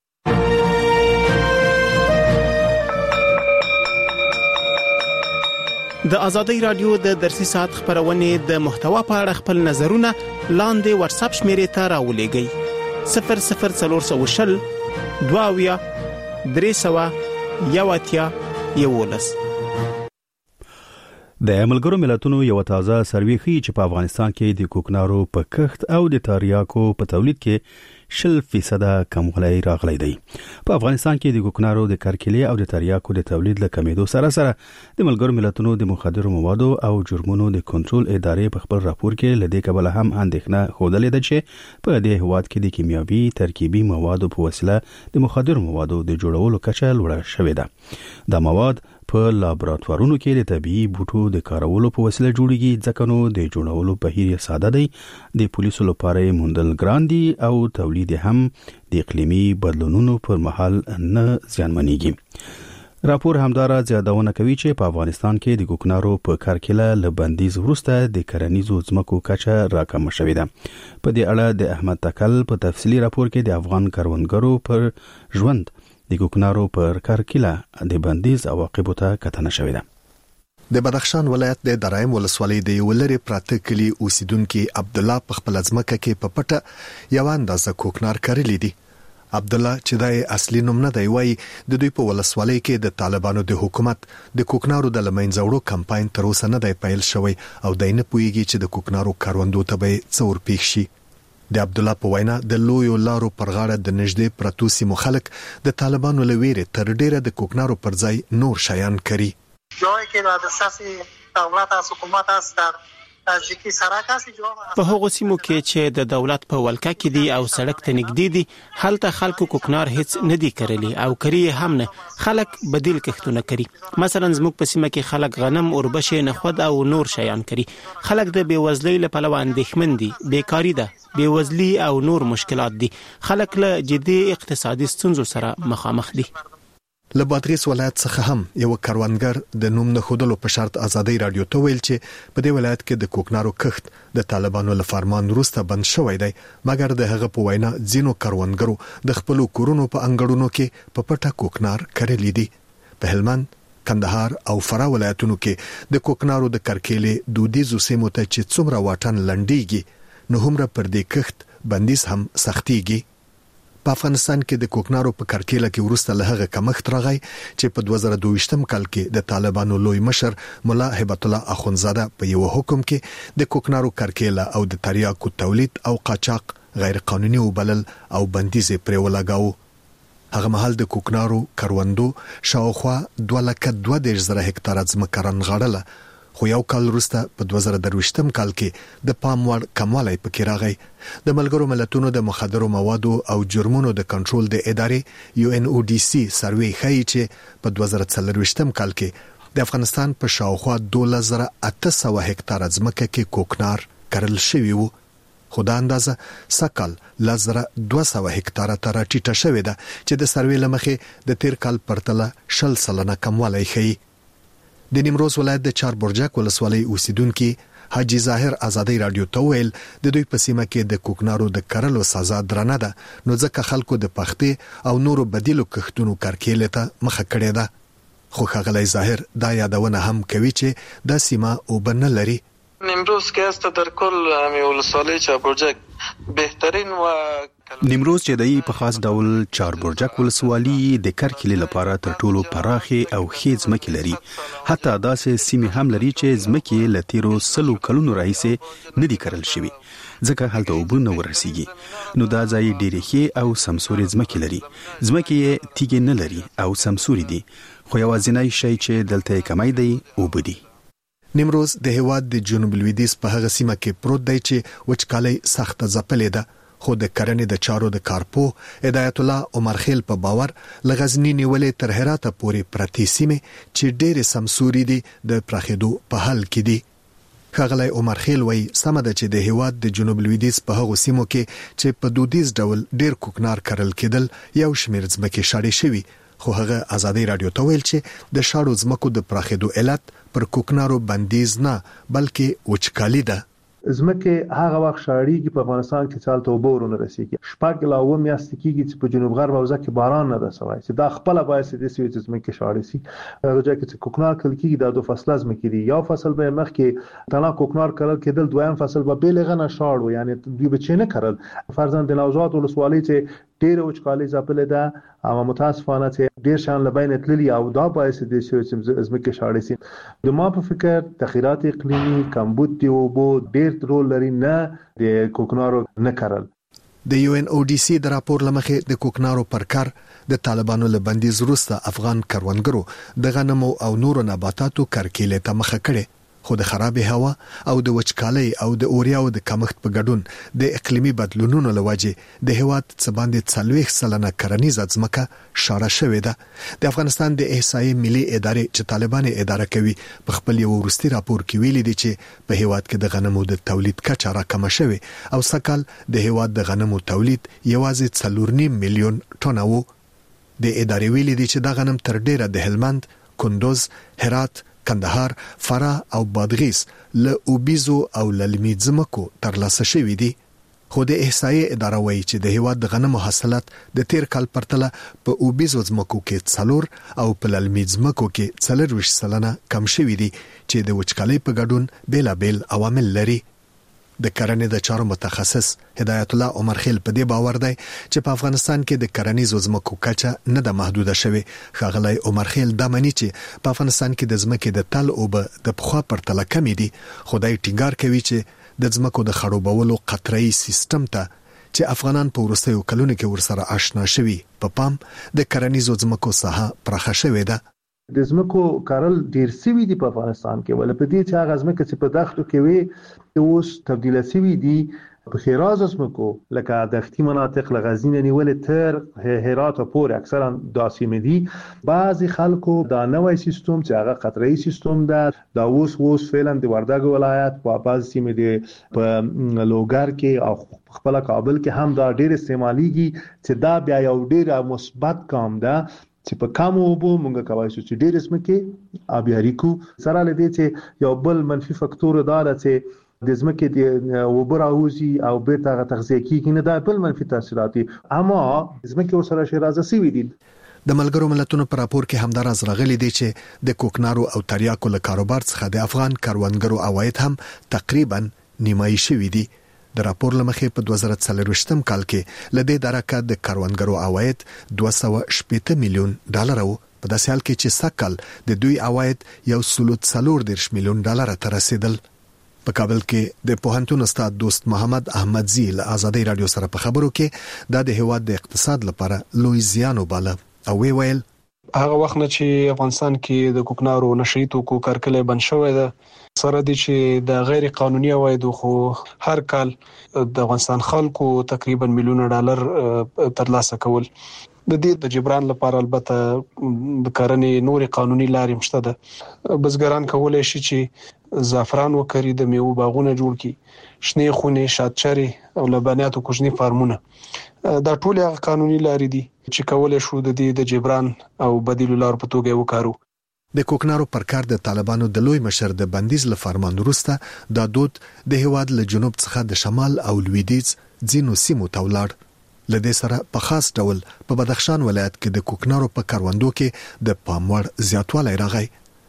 د ازادي رادیو د درسي ساعت خبرونه د محتوا په اړه خپل نظرونه لاندې واتساپ شمیرې ته راولېږئ صفر صفر څلور سوه شل دوه اویا درې سوه یو اتیا یولس. د ملګرو ملتونو یو تازه سروې ښیي چې په افغانستان کې د کوکنارو په کښت او د تریاکو په تولید کې شل فیصد کموالی راغلی دی. په افغانستان کې د کوکنارو د کرکیلې او د تریاکو د تولید له کمیدو سره سره د ملګرو ملتونو د مخدرو موادو او جرمونو د کنټرول ادارې په خپل راپور کې لدې کبله هم اندېښنه ښودلې ده چې په دې هیواد کې د کیمیاوي ترکیبي موادو په وسیله د مخدرو موادو د جوړولو کچه لوړه شوې ده. دا مواد په لابراتوارونو کې د طبيعي بوټو د کارولو په وسیله جوړیږي، ځکه نو د جوړولو بهیر ساده دی، د پولیسو لپاره موندل ګران دي او تولید هم د اقلیمي بدلونونو پر مهال نه زیانمنېږي. راپور همدارا زیادونه کوي چې په افغانستان کې د کوکنارو په کارکله له بندیز وروسته د کرنیزو ځمکو کچه راکمه شوې ده. په دې اړه د احمد تکل په تفصیلی راپور کې د افغان کروندګرو پر ژوند د کوکنارو پر کارکله د بندیز عواقبو ته کتنه شوې ده. د بدخشان ولایت د درایم ولسوالۍ د یو لري پراته کلی اوسیدونکو عبد الله په خپل ځمکه کې په پټه یو اندازه کوکنار کړلی دی. عبد الله چې د اصلي نوم نه دی وایي د دوی په ولسوالۍ کې د طالبانو د حکومت د کوکنارو د لمنځوړو کمپاین تر اوسه نه دی پیل شوی او دای نه پوهیږي چې د کوکنارو کاروندو ته به څه ورپېښ شي. د عبد الله په وینا د لویو لارو پر غاړه د نږدې پرتو سیمو خلک د طالبانو له ویرې تر ډیره د کوکنارو پر ځای نور شیان کوي. جایی که در دسترس دولت از حکومت است در نزدیکی سرک است. په هغو سیمو کې چې د دولت په ولکه کې دي او سړک ته نږدې دي، هلته خلکو کوکنار هیڅ نه دي کرلی او کری هم نه. خلک بدیل کښتونه کوي. مثلا زموږ په سیمه کې خلک غنم، اوربشې، نخود او نور شیان کوي. خلک د بیوزلۍ له پلوه اندېښمن دي، بیکاری ده، بیوزلی او نور مشکلات دي. خلک له جدي اقتصادي ستونزو سره مخامخ دي. له بادغیس ولایت څخه هم یو کاروانګر د نوم نه خودلو په شرط ازادي رادیو ته ویل چې په دې ولایت کې د کوکنارو کښت د طالبانو له فرمان وروسته بند شوی دی، مګر د هغه په وینا ځینو کاروانګرو د خپل کورونو په انګړونو کې په پټه کوکنار کړلی دي. په هلمند، کندهار او فراه ولایتونو کې د کوکنارو د کرکیلې دودیزو سیمو ته چې څومره واټن لنډیږي نو هم پر دې کښت بندیز هم سختيږي. په افغانستان کې د کوکنارو په کرکیله کې ورسته له هغه کمښت راغی چې په دوه زره دوه کال کې د طالبانو لوی مشر مولا هبت الله اخونزاده په یو حکم کې د کوکنارو کرکیله او د تریاکو تولید او قاچاق غیر قانوني وبلل او بندیز پرې ولګاو. هغه مهال د کوکنارو کروندو شاوخوا دوه لکه دوه دېرش زره هکتاره ځمکه رانغاړله، خو یو کال وروسته په دوه زره درویشتم کال کې د پام وړ کموالی پکې راغی. د ملګرو ملتونو د مخدرو موادو او جرمونو د کنټرول د ادارې یو ان او ډي سي سروې ښیي چې په دوه زره څلرویشتم کال کې د افغانستان په شاوخوا دولس زره اته سوه هکتاره ځمکه کې کوکنار کرل شوی وو، خو دا اندازه سکل لزره دوه سوه هکتاره ته راټیټه شوې ده چې د سروې له مخې د تیر کال پرتله شل سلنه کموالی ښیي. د نیمروز ولایت د چار برجک ولسوالۍ اوسیدونکو حاجی ظاهر ازادي رادیو ته ویل د دوی په سیمه کې د کوکنارو د کرلو سزا درنه ده، نو ځکه خلکو د پختې او نورو بدیلو کښتونو کارکېله ته مخه کړې ده. خو ښاغلی ظاهر دا یادونه هم کوي چې دا سیمه اوبه نه لري. نیمروز که است در کل همی ولسوالی چاربرجک بهترین و نیمروز چې دای په خاص ډول چاربرجک ولسوالي د کرکیلې لپاره تر ټولو پراخه او ښې ځمکې لري. حتی داسې سیمې هم لري چې ځمکې له تیرو سلو کلونو راهیسې نه دي کرل شوي، ځکه هلته اوبه نه ورسیږي. نو دا ځای ډېرې ښې او سمسورې ځمکې لري. ځمکې یې تیږې نه لري او سمسورې دي، خو یوازینی شی چې دلته یې کمی دی اوبه دي. نیمروز د هیواد د جنوب لویدیځ په هغه سیمه کې پروت دی چې وچکالي سخت ځپلې ده، خو د کرنې د چارو د کارپو هدایت الله عمر خیل په باور لغزنی نیولې تر هرات پورې پرتی سیمه چې ډېر سمسوري دي د پراخېدو په حال کې دي. ښاغلی عمر خیل وایي سمه ده چې د هیواد د جنوب لویدیځ په هغو سیمو کې چې په دودیز ډول ډېر کوکنار کرل کېدل یو شمېر ځمکې شاړې شوي، خو هغه ازادي رادیو ته ویل چې د شاړو ځمکو د پراخېدو علت پر کوکنارو بندیز نه بلکې وچکالي ده. ځمکې هغه وخت شاړېږي په افغانستان کې چې هلته اوبه ورونه رسېږي، شپږ لا اووه میاشتې کېږي چې په جنوب غرب حوزه کې باران نه ده سوی، چې دا خپله باعث دې شوي چې ځمکې شاړې شي. هغه ځای کې چې کوکنار کرل کېږي دا دو فصله ځمکې دي، یو فصل به یې مخکې تنها کوکنار کرل کېدل، دویم فصل به بې له هغه نه شاړ و، یعنې دوی به چې نه کرل. فرضاً د نوزاد ولسوالۍ چې ډېره وچکالي ځپلې ده، اما متاسفانه چې ډېر شیان له بینه تللي او دا باعث دې شوي چې ځمکې شاړې شي. د ما په فکر تغیرات اقلیمي، کمبود د اوبو ډېر رول لري، نه د کوکنارو نه کرل. د یو ان او ډي سي د راپور لمخې د کوکنارو پر کار د طالبانو له بندیز وروسته افغان کروندګرو د غنمو او نورو نباتاتو کرکیلې ته مخه کړې، خو د خرابې هوا او د وچکالۍ او د اوریاو د کمښت په ګډون د اقلیمي بدلونونو له وجې د هیواد څه باندې څلوېښت سلنه کرنیزه ځمکه شاړه شوې ده. د افغانستان د احصایې ملي ادارې چې طالبان اداره کوي په خپل یو وروستي راپور کې ویلي دي چې په هیواد کې د غنمو د تولید کچه راکمه شوې او سکهال د هیواد د غنمو تولید یوازې څلور نیم میلیون ټنه و. د ادارې ویلي دي چې دا غنم تر ډیره د هلمند، کندوز، هرات، کندهار، فراه او بادغیس له اوبیزو او للمي ځمکو ترلاسه شوي دي. خو د احصایې اداره وایي چې د هیواد د غنمو حاصلات د تیر کال پرتله په اوبیزو ځمکو کې څلور او په للمي ځمکو کې څلرویشت سلنه کم شوي دي چې د وچکالۍ په ګډون بیلابیل عوامل لري. د کرنې د چارو متخصص هدایت الله عمر خیل په دې باور دی چې په افغانستان کې د کرنیزو ځمکو کچه نه ده محدوده شوې. ښاغلی عمر خیل دا مني چې په افغانستان کې د ځمکې د تل اوبه د پخوا پرتله کمې دي، خو دی ټینګار کوي چې د ځمکو د خړوبولو قطره‌یي سیستم ته چې افغانان په وروستیو کلونو کې ورسره آشنا شوي په پام د کرنیزو ځمکو ساحه پراخه شوې ده. د ځمکو کارل ډیر سوي دي په افغانستان کې، ول په دې چې هغه ځمکه چې په دښتو کې وي اوس تبدیل سوي دي په خیراز ځمکو لکه دښتي مناطق لغزنی نیولې تر هرات پورې اکثرا داسې مدي. بعضی خلکو دا نوې سیستم چې هغه قطره‌ای سیستم ده دا اوس اوس فعلا د وردګ ولایت په بعض سیمې دي په لوګر کې او خپل کابل کې هم دا ډیر استعماليږي چې دا بیا یو ډیر مثبت کام ده چې په کم اوبو مونږ کولی شو چې ډېر ځمکې آبیاري کو. سره له دې چې یو بل منفي فکتور دا ده چې د ځمکې د اوبه راوځي او بیرته هغه تغذیه کېږي نه، دا بل منفي تاثیرات دي، اما ځمکې ورسره شیرازه سوي دي. د ملګرو ملتونو په راپور کې همداراز راغلي دي چې د کوکنارو او تریاکو له کاروبار څخه د افغان کروندګرو عواید هم تقریبا نیمایي شوي دي. د راپور لمخې په دوه زره څلرویشتم کال کې له دې درکه د کروندګرو عواید دوه سوه شپېته میلیون ډالر وو، په داسې حال کې چې سږ کال د دوی عواید یو سلو څلور دېرش میلیون ډالر ته رسیدل. په کابل کې د پوهنتون استاد دوست محمد احمدزي له آزادۍ رادیو سره په خبرو کې دا د هیواد د اقتصاد لپاره لوی زیان وباله او وی ویل هغه وخت نه چې افغانستان کې د کوکنارو نشئی توکو کارکلې بند شوې ده، سره دي چې د غیر قانوني عوایدو خو هر کال د افغانستان خلکو تقریبا میلیون ډالر ترلاسه کول. د دې د جبران لپاره البته د کرنې نوري قانوني لارې مشته ده. بزګران کولای شي چې زعفران وکړي، د میوو باغونه جوړ کړي، شنې خونې، شاتچرې او لبنیاتو کوچني فارمونه. دا ټول هغه قانوني لارې دي چې کولای شو د دې د جبران او بدیل لارو په توګه وکړو. د کوکنارو پر کار د طالبانو د لوی مشر د بندیز له فرمان وروسته دا دود د هیواد له جنوب څخه د شمال او لویدیځ ځینو سیمو ته ولاړ. له دې سره په خاص ډول په بدخشان ولایت کې د کوکنارو په کاروندو کې د پاموړ زیاتوالی راغی.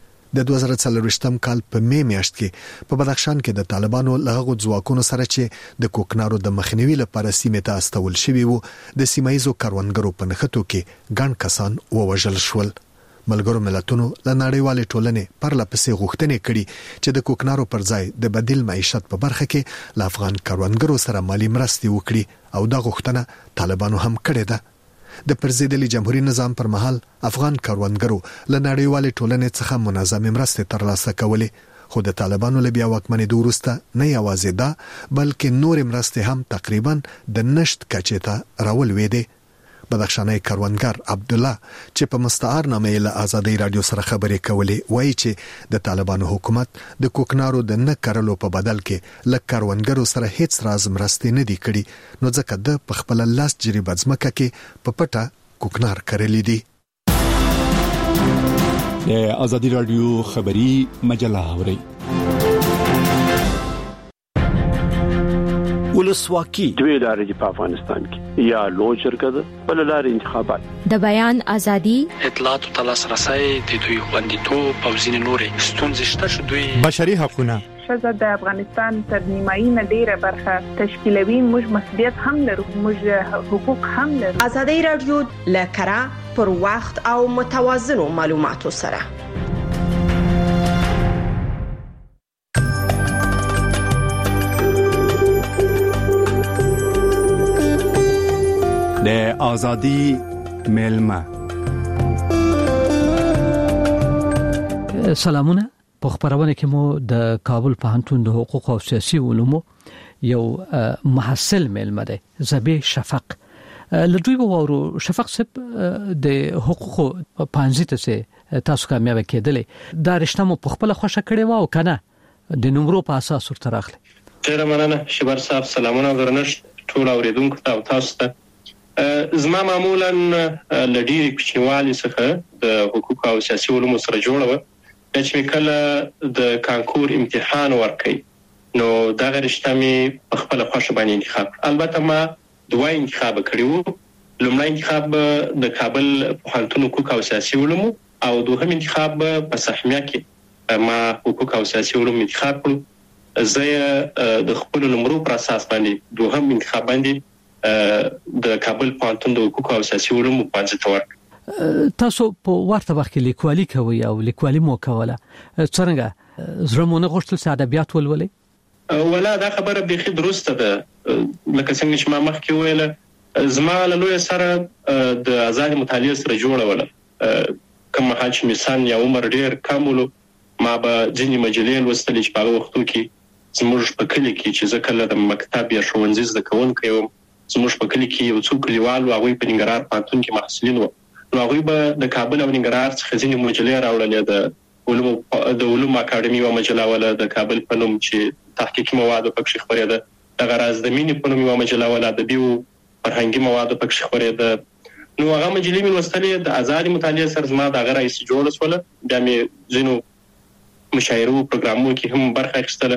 د دوه زره څلرویشتم کال په می میاشت کې په بدخشان کې د طالبانو له هغو ځواکونو سره چې د کوکنارو د مخنیوي لپاره سیمې ته استول شوي وو د سیمایزو کروندګرو په نښتو کې ګڼ کسان ووژل شول. ملګرو ملتونو له نړیوالې ټولنې پرله پسې غوښتنې کړي چې د کوکنارو پر ځای د بدیل معیشت په برخه کې له افغان کروندګرو سره مالي مرستې وکړي او دا غوښتنه طالبانو هم کړې ده. د پرزیدلي جمهوریت نظام پر مهال افغان کروندګرو له نړیوالې ټولنې څخه منظمې مرستې ترلاسه کولې، خو د طالبانو له بیا واکمنېدو وروسته نه یوازې دا بلکې نورې مرستې هم تقریبا د نشت کچې ته راولوېدې. بدخشاني کاروانګر عبد الله چې په مستعار نامه له آزادۍ رادیو سره خبرې کولې وایي چې د طالبانو حکومت د کوکنارو د نه کرلو په بدل کې له کاروانګرو سره هیڅ راز مرستې نه دي کړي، نو ځکه د په خپل لاس جریبه ځمکه کې په پټه کوکنار کرلې دي. د آزادۍ رادیو خبری مجله اوري ولسواکي دوی لارې په افغانستان کې یا لوی شرکت بل لارې انتخابات د بیان ازادي اطلاعات او تلاسرسي د دوی خوندیتوب او ځینې نورې ستونزې شته چې دوی بشري حقوقونه شزه د افغانستان تر نیمایي نه ډیره برخه تشکیلوي، موږ مسؤلیت هم لرو، موږ حقوق هم لرو. آزادۍ رادیو لکرا پر وخت او متوازنو معلوماتو سره د آزادی ملما. سلامونه. په خبرونه کې مو د کابل پوهنتون د حقوق او سیاسي علومو یو محصل ملما دی زبی شفق. لدوی وورو شفق سب د حقوق پانځه ته تاسو کامیاب کېدلې دا رښتیا مو په خپل خوښه کړې و او کنه د نمبرو په اساس ورته راغلی؟ ډیر مننه شبر صاحب. سلامونه درنښت ټول اوریدونکو ته او تاسو ته. زما معمولا لډیری کوچنیوالي څخه د حقوق او سیاسي علومو سره جوړه و چې کله د کانکور امتحان ورکړي نو دا غرشته می په خپل خوښه باندې انتخاب. البته ما دوه انتخاب کړیو. لومړی انتخاب د کابل پوهنتون حقوق او سیاسي علومو او دوهم انتخاب په سهمیه کې ما حقوق او سیاسي علوم انتخاب کړو. زه د خپل نمبرو پر اساس باندې دوهم انتخاب باندې د کابل پوهنتون د حقوق او سیاسي علومو پانځه تور. تاسو په ورته وخت کې لیکوالي کوي او لیکوالي مو کوله، څنګه زړه مو نه غوښتل چې ادبیات ولولئ؟ ولا دا خبره بيخي درسته ده. لکه څنګه چې ما مخکې ویل زما له لوی سره د آزاد مطالعه سره جوړه وله. کوم مهال چې مثال یا عمر ډیر کم ولو ما به ځینې مجلې لوستلې چې په وختو کې زموږ په کلی کې چې زه کله د مکتب یا ښوونځي زده کوونکی وم، زموږ په کلی کې یو څو کلیوال و هغوی په ننګرهار پوهنتون کې محصلین وو، نو هغوی به د کابل او ننګرهار څخه ځینې مجلې راوړلې. د علومو د علومو اکاډمي یوه مجله وله د کابل په نوم چې تحقیقي مواد پکې خپرېده، دغه راز د مینې په نوم یوه مجله وله ادبي او فرهنګي مواد پکې خپرېده. نو هغه مجلې مې لوستلې. د آزادې مطالعې سره زما دغه راهیسې جوړه شوله. بیا مې ځینو مشاعرو پروګرامونو کې هم برخه اخیستله.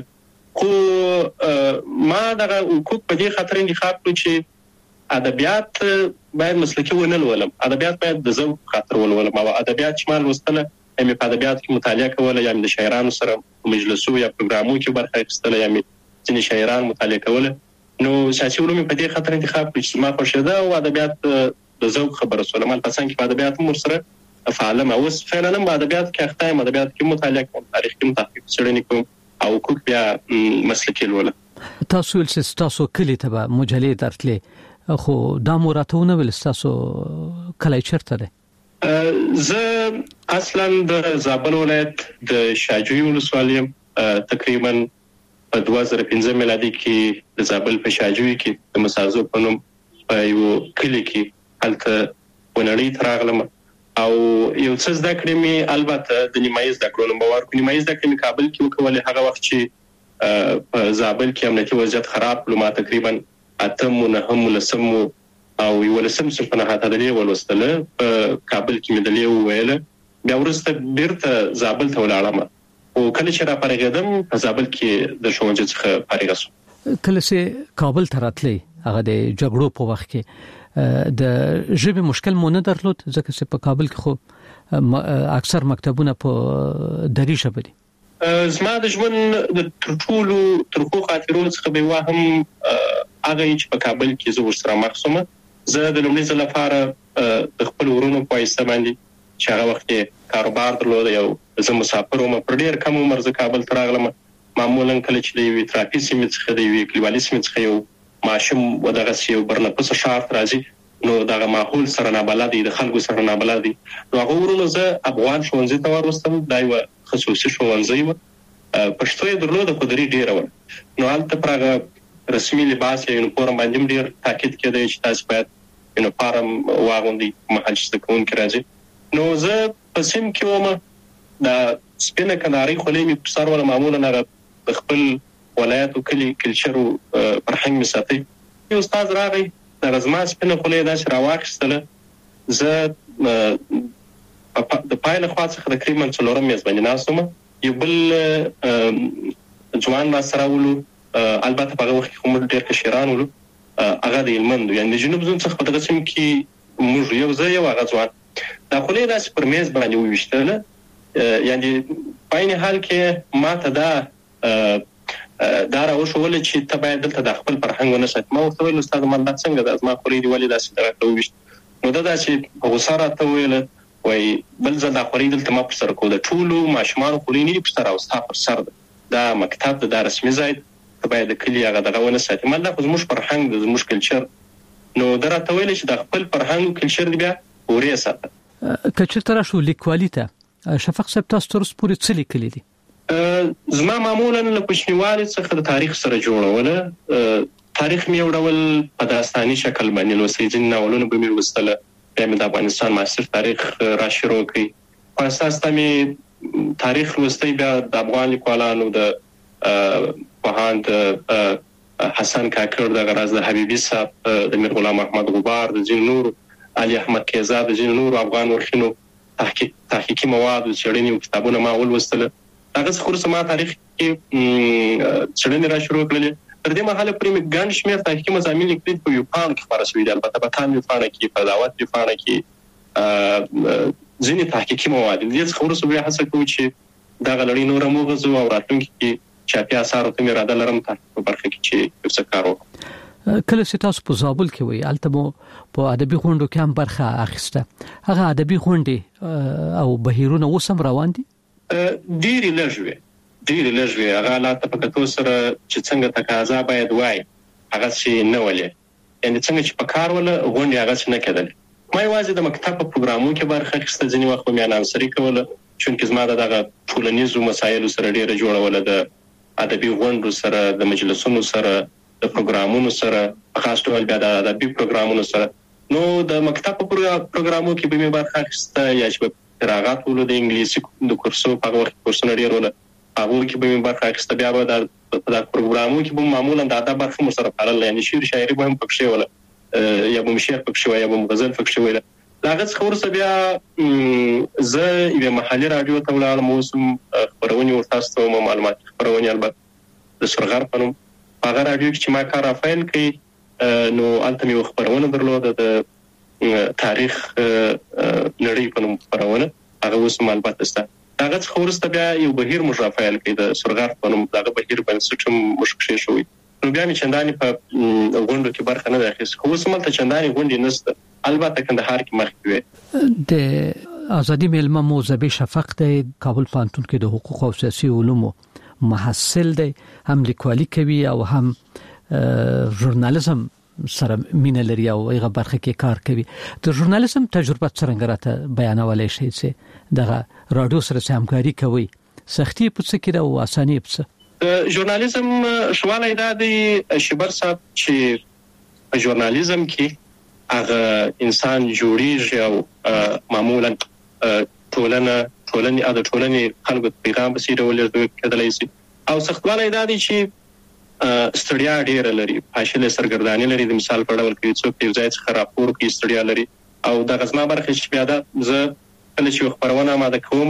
خو ما دغه حقوق په دې خاطر انتخاب کړو چې ادبیات باید مسلکي ونه لولم، ادبیات باید د ذوق خاطر ولولم. او ادبیات چې ما لوستله مې په ادبیات کې مطالعه کوله، یا مې د شاعرانو سره مجلسو یا پروګرامونو کې برخه اخیستله، یا مې ځینې شاعران مطالعه کوله. نو سیاسي علوم په دې خاطر انتخاب کړو چې ما خوښېده او ادبیات د ذوق خبره شوله. ما پسند کې په ادبیات هم ورسره فعال یم. اوس فعلا هم په ادبیات کې اخته یم، ادبیات کې مطالعه کوم، تاریخ کې تحقیق څېړنې کوم او حقوق بیا مسلکي لولم. تاسو ول چې تاسو کلی ته به مجلې درتلې، خو دا مراتونه ول تاسو کله چرته ده؟ زه اصلا د زابل ولایت د شاجوی ولسوالۍ تقریبا په دوه زره پنځه میلادي کې د زابل په شاجوی کې د مسازو په نوم په یو کلی کې هلته ونړۍ ته راغلم او یو څه زده کړې مې البته د نیمایي زده کړو نوم باور کو نیمایي زده کړې مې کابل کې وکولې. هغه وخت چې په زابل کې امنیتي وضعیت خراب کړو، ما تقریبا اتم نه هم لسم او یو لسم څخه په نهایت دلې ولوستله. په کابل کې مې دلې وویله. بیا وروسته بیرته زابل ته ولاړم او کله چې را پارېږم په زابل کې د ښوونځي څخه فارغ شوم. کله چې کابل ته راتلې هغه د جګړو په وخت کې د ژبې مشکل مو نه درلود؟ ځکه چې په کابل کې خو اکثر مکتبونه په دري ژبه دي. زما د ژوند د ټولو ترخو خاطرو څخه به واهم هغه چې په کابل کې زه ورسره مخ شوم. زه د لومړي ځل لپاره د خپل ورونو په واسطه باندې چې هغه وخت کې کاروبار درلود، یو زه مسافر وم، پر ډېر کم عمر زه کابل ته راغلم. معمولا کله چې د یوې ترافیک سیمې څخه د یوې کلیوالي سیمې څخه یو ماشوم ودغسې یو برنپسه ښار ته راځي نو دغه ماحول سره نابلد دی، د خلکو سره نابلد دی. نو هغه ورونو زه افغان ښوونځي ته وروستم. دا یوه خصوصي ښوونځی و. پښتو یې درلوده خو درې ډیره و نو هلته پرغه رسمي لباس یا یونیفورم باندې ډیر تاکید کېده چې تاسو باید یونیفورم واغوندئ مهال چې کوونکی راځي نو زه په سیم کې ومه د سپینه کناري خولې مې په سر ولا معمولا نه خپل ولایت او کلی کلچر او فرهنګ می ساتي یو استاد راغی د رزما سپینه خولې داسې راواخستله زه د پایله خوا څخه د کریمن څلورم میز باندې ناستم یو بل ځوان را سره ولو البته په هغه وخت کې کوم ډېر کشران ولو هغه د هلمند یعنی د جنوب زون څخه په دغه سیم کې موږ یو ځای یو هغه ځوان دا خولې داسې پر میز باندې وویشتله یعنی په عین حال کې ماته دا دا راوښول چې ته باید دلته د خپل فرهنګ ونه ساتې ما ورته ویل استاد ما دا څنګه د زما خولې دی ولې داسې درته وویشت نو دا داسې په غوسه راته ویل وای بل ځل دا خوري دلته ما پر سر کو د ټولو ماشومان خوري نه پر سر او ستا پر سر دا مکتب د رسمي ځای ته باید د کلی هغه دغه ونه ساتي مله خو زموږ فرهنګ د زموږ کلچر نو درته ویل چې د خپل فرهنګ کلچر دی بیا ورې ساته کچر تر شو لیکوالیته شفق صاحب تاسو تر سپوري څه لیکلي دي زما معمولا له کوچنیوالي څخه د تاریخ سره جوړول تاریخ مې وړول په داستاني شکل باندې لوستل ځین ناولونه به مې وستله د افغانستان معاصر تاریخ را شروع کړي په اساس ته تاریخ لوستي بیا د افغان لیکوالانو د پوهاند حسن کاکړ د غراز د حبیبي صاحب د میر غلام احمد غبار د جین نور علي احمد کیزاد د جین نور افغان ورخینو تحقیق تحقیقي مواد او څېړنې او کتابونه ما ولوستل هغه څخه ما تاریخ کې څېړنې را شروع کړلې تر دې مهاله پرې مې ګڼ شمېر تحقیقي مضامین لیکلي په یو پاڼه کې خپاره شوي دي البته په تام یو پاڼه کې په دعوت یو پاڼه کې ځینې تحقیقي مواد دي څخه ورسره بیا هڅه کوو چې دا غلړی نور موغزو او راتلونکي کې چاپی اثر ته مې اراده لرم په برخه کې چې څه کار وکړم کله چې تاسو په زابل کې وي البته په ادبي غونډو کې هم برخه اخیسته هغه ادبي غونډې او بهیرونه وسم روان دي ډېری لږوي ډېر لږوي هغه لا ته په کتو سره چې څنګه تقاضا باید وای هغه چې نه ولې یعنی څنګه چې په کار ولا غونډه هغه څه نه کېدل ما یوازې د مکتب په پروګرامونو کې برخه اخیسته ځینې وخت مې انانسري کوله چې زما دغه ټولنیزو مسایلو سره ډېر جوړول د ادبي غونډو سره د مجلسونو سره د پروګرامونو سره خاص ډول بیا د ادبي پروګرامونو سره نو د مکتب په پروګرامونو کې به مې برخه اخیسته یا چې فراغت ولود د انګلیسي د کورسو په وخت کورسونه ډېر ول هغه کې به برخه اخیسته بیا به د پروګرامونو کې به معمولا د ادب برخه مو سره فعال یعنی شعر شاعري به هم پکښې ولا یا به شعر پکښې وای یا به غزل پکښې وای هغه څخه ورسره بیا زه یو محلي رادیو ته ولاړم اوس خبرونه ورتاسو ته معلومات خبرونه البته د سرغر په نوم هغه رادیو چې ما کار رافایل کړي نو الته مې خبرونه درلوده د تاریخ نړۍ په نوم خبرونه هغه اوس البته ستا هغه څخه ورسته بیا یو بهیر مشرفایل کې د سرغر په نوم دغه بهیر باندې سټم مشکشه شوی نو بیا مې چنداني په غونډو کې برخه نه اخیسته خو اوس ملته چنداني غونډې نشته البته کندهار کې مخکې وي د ازادي ملما موزبي شفق د کابل پانتون کې د حقوق او سیاسي علومو محصل دی هم لیکوالي کوي او هم ژورنالیزم سره مینه لري او هغه برخه کې کار کوي د ژورنالیزم تجربه څنګه راته بیانولای شي چې دغه رادیو سره همکاري کوي سختي په څه کې او اساني په څه ژورنالیزم شواله دا دی شبر صاحب چې ژورنالیزم کې هغه انسان جوړیږي او معمولا ټولنه ټولنې اده ټولنې خلکو پیغام بسې ډول کېدلای شي او سختواله دا دی چې ستړیا ډیره لري فاصله سرګردانی لري د مثال په ډول کې څوک یو ځای څخه راپور کوي ستړیا لري او د غزما برخه چې بیا دا زه کله چې خبرونه ماده کوم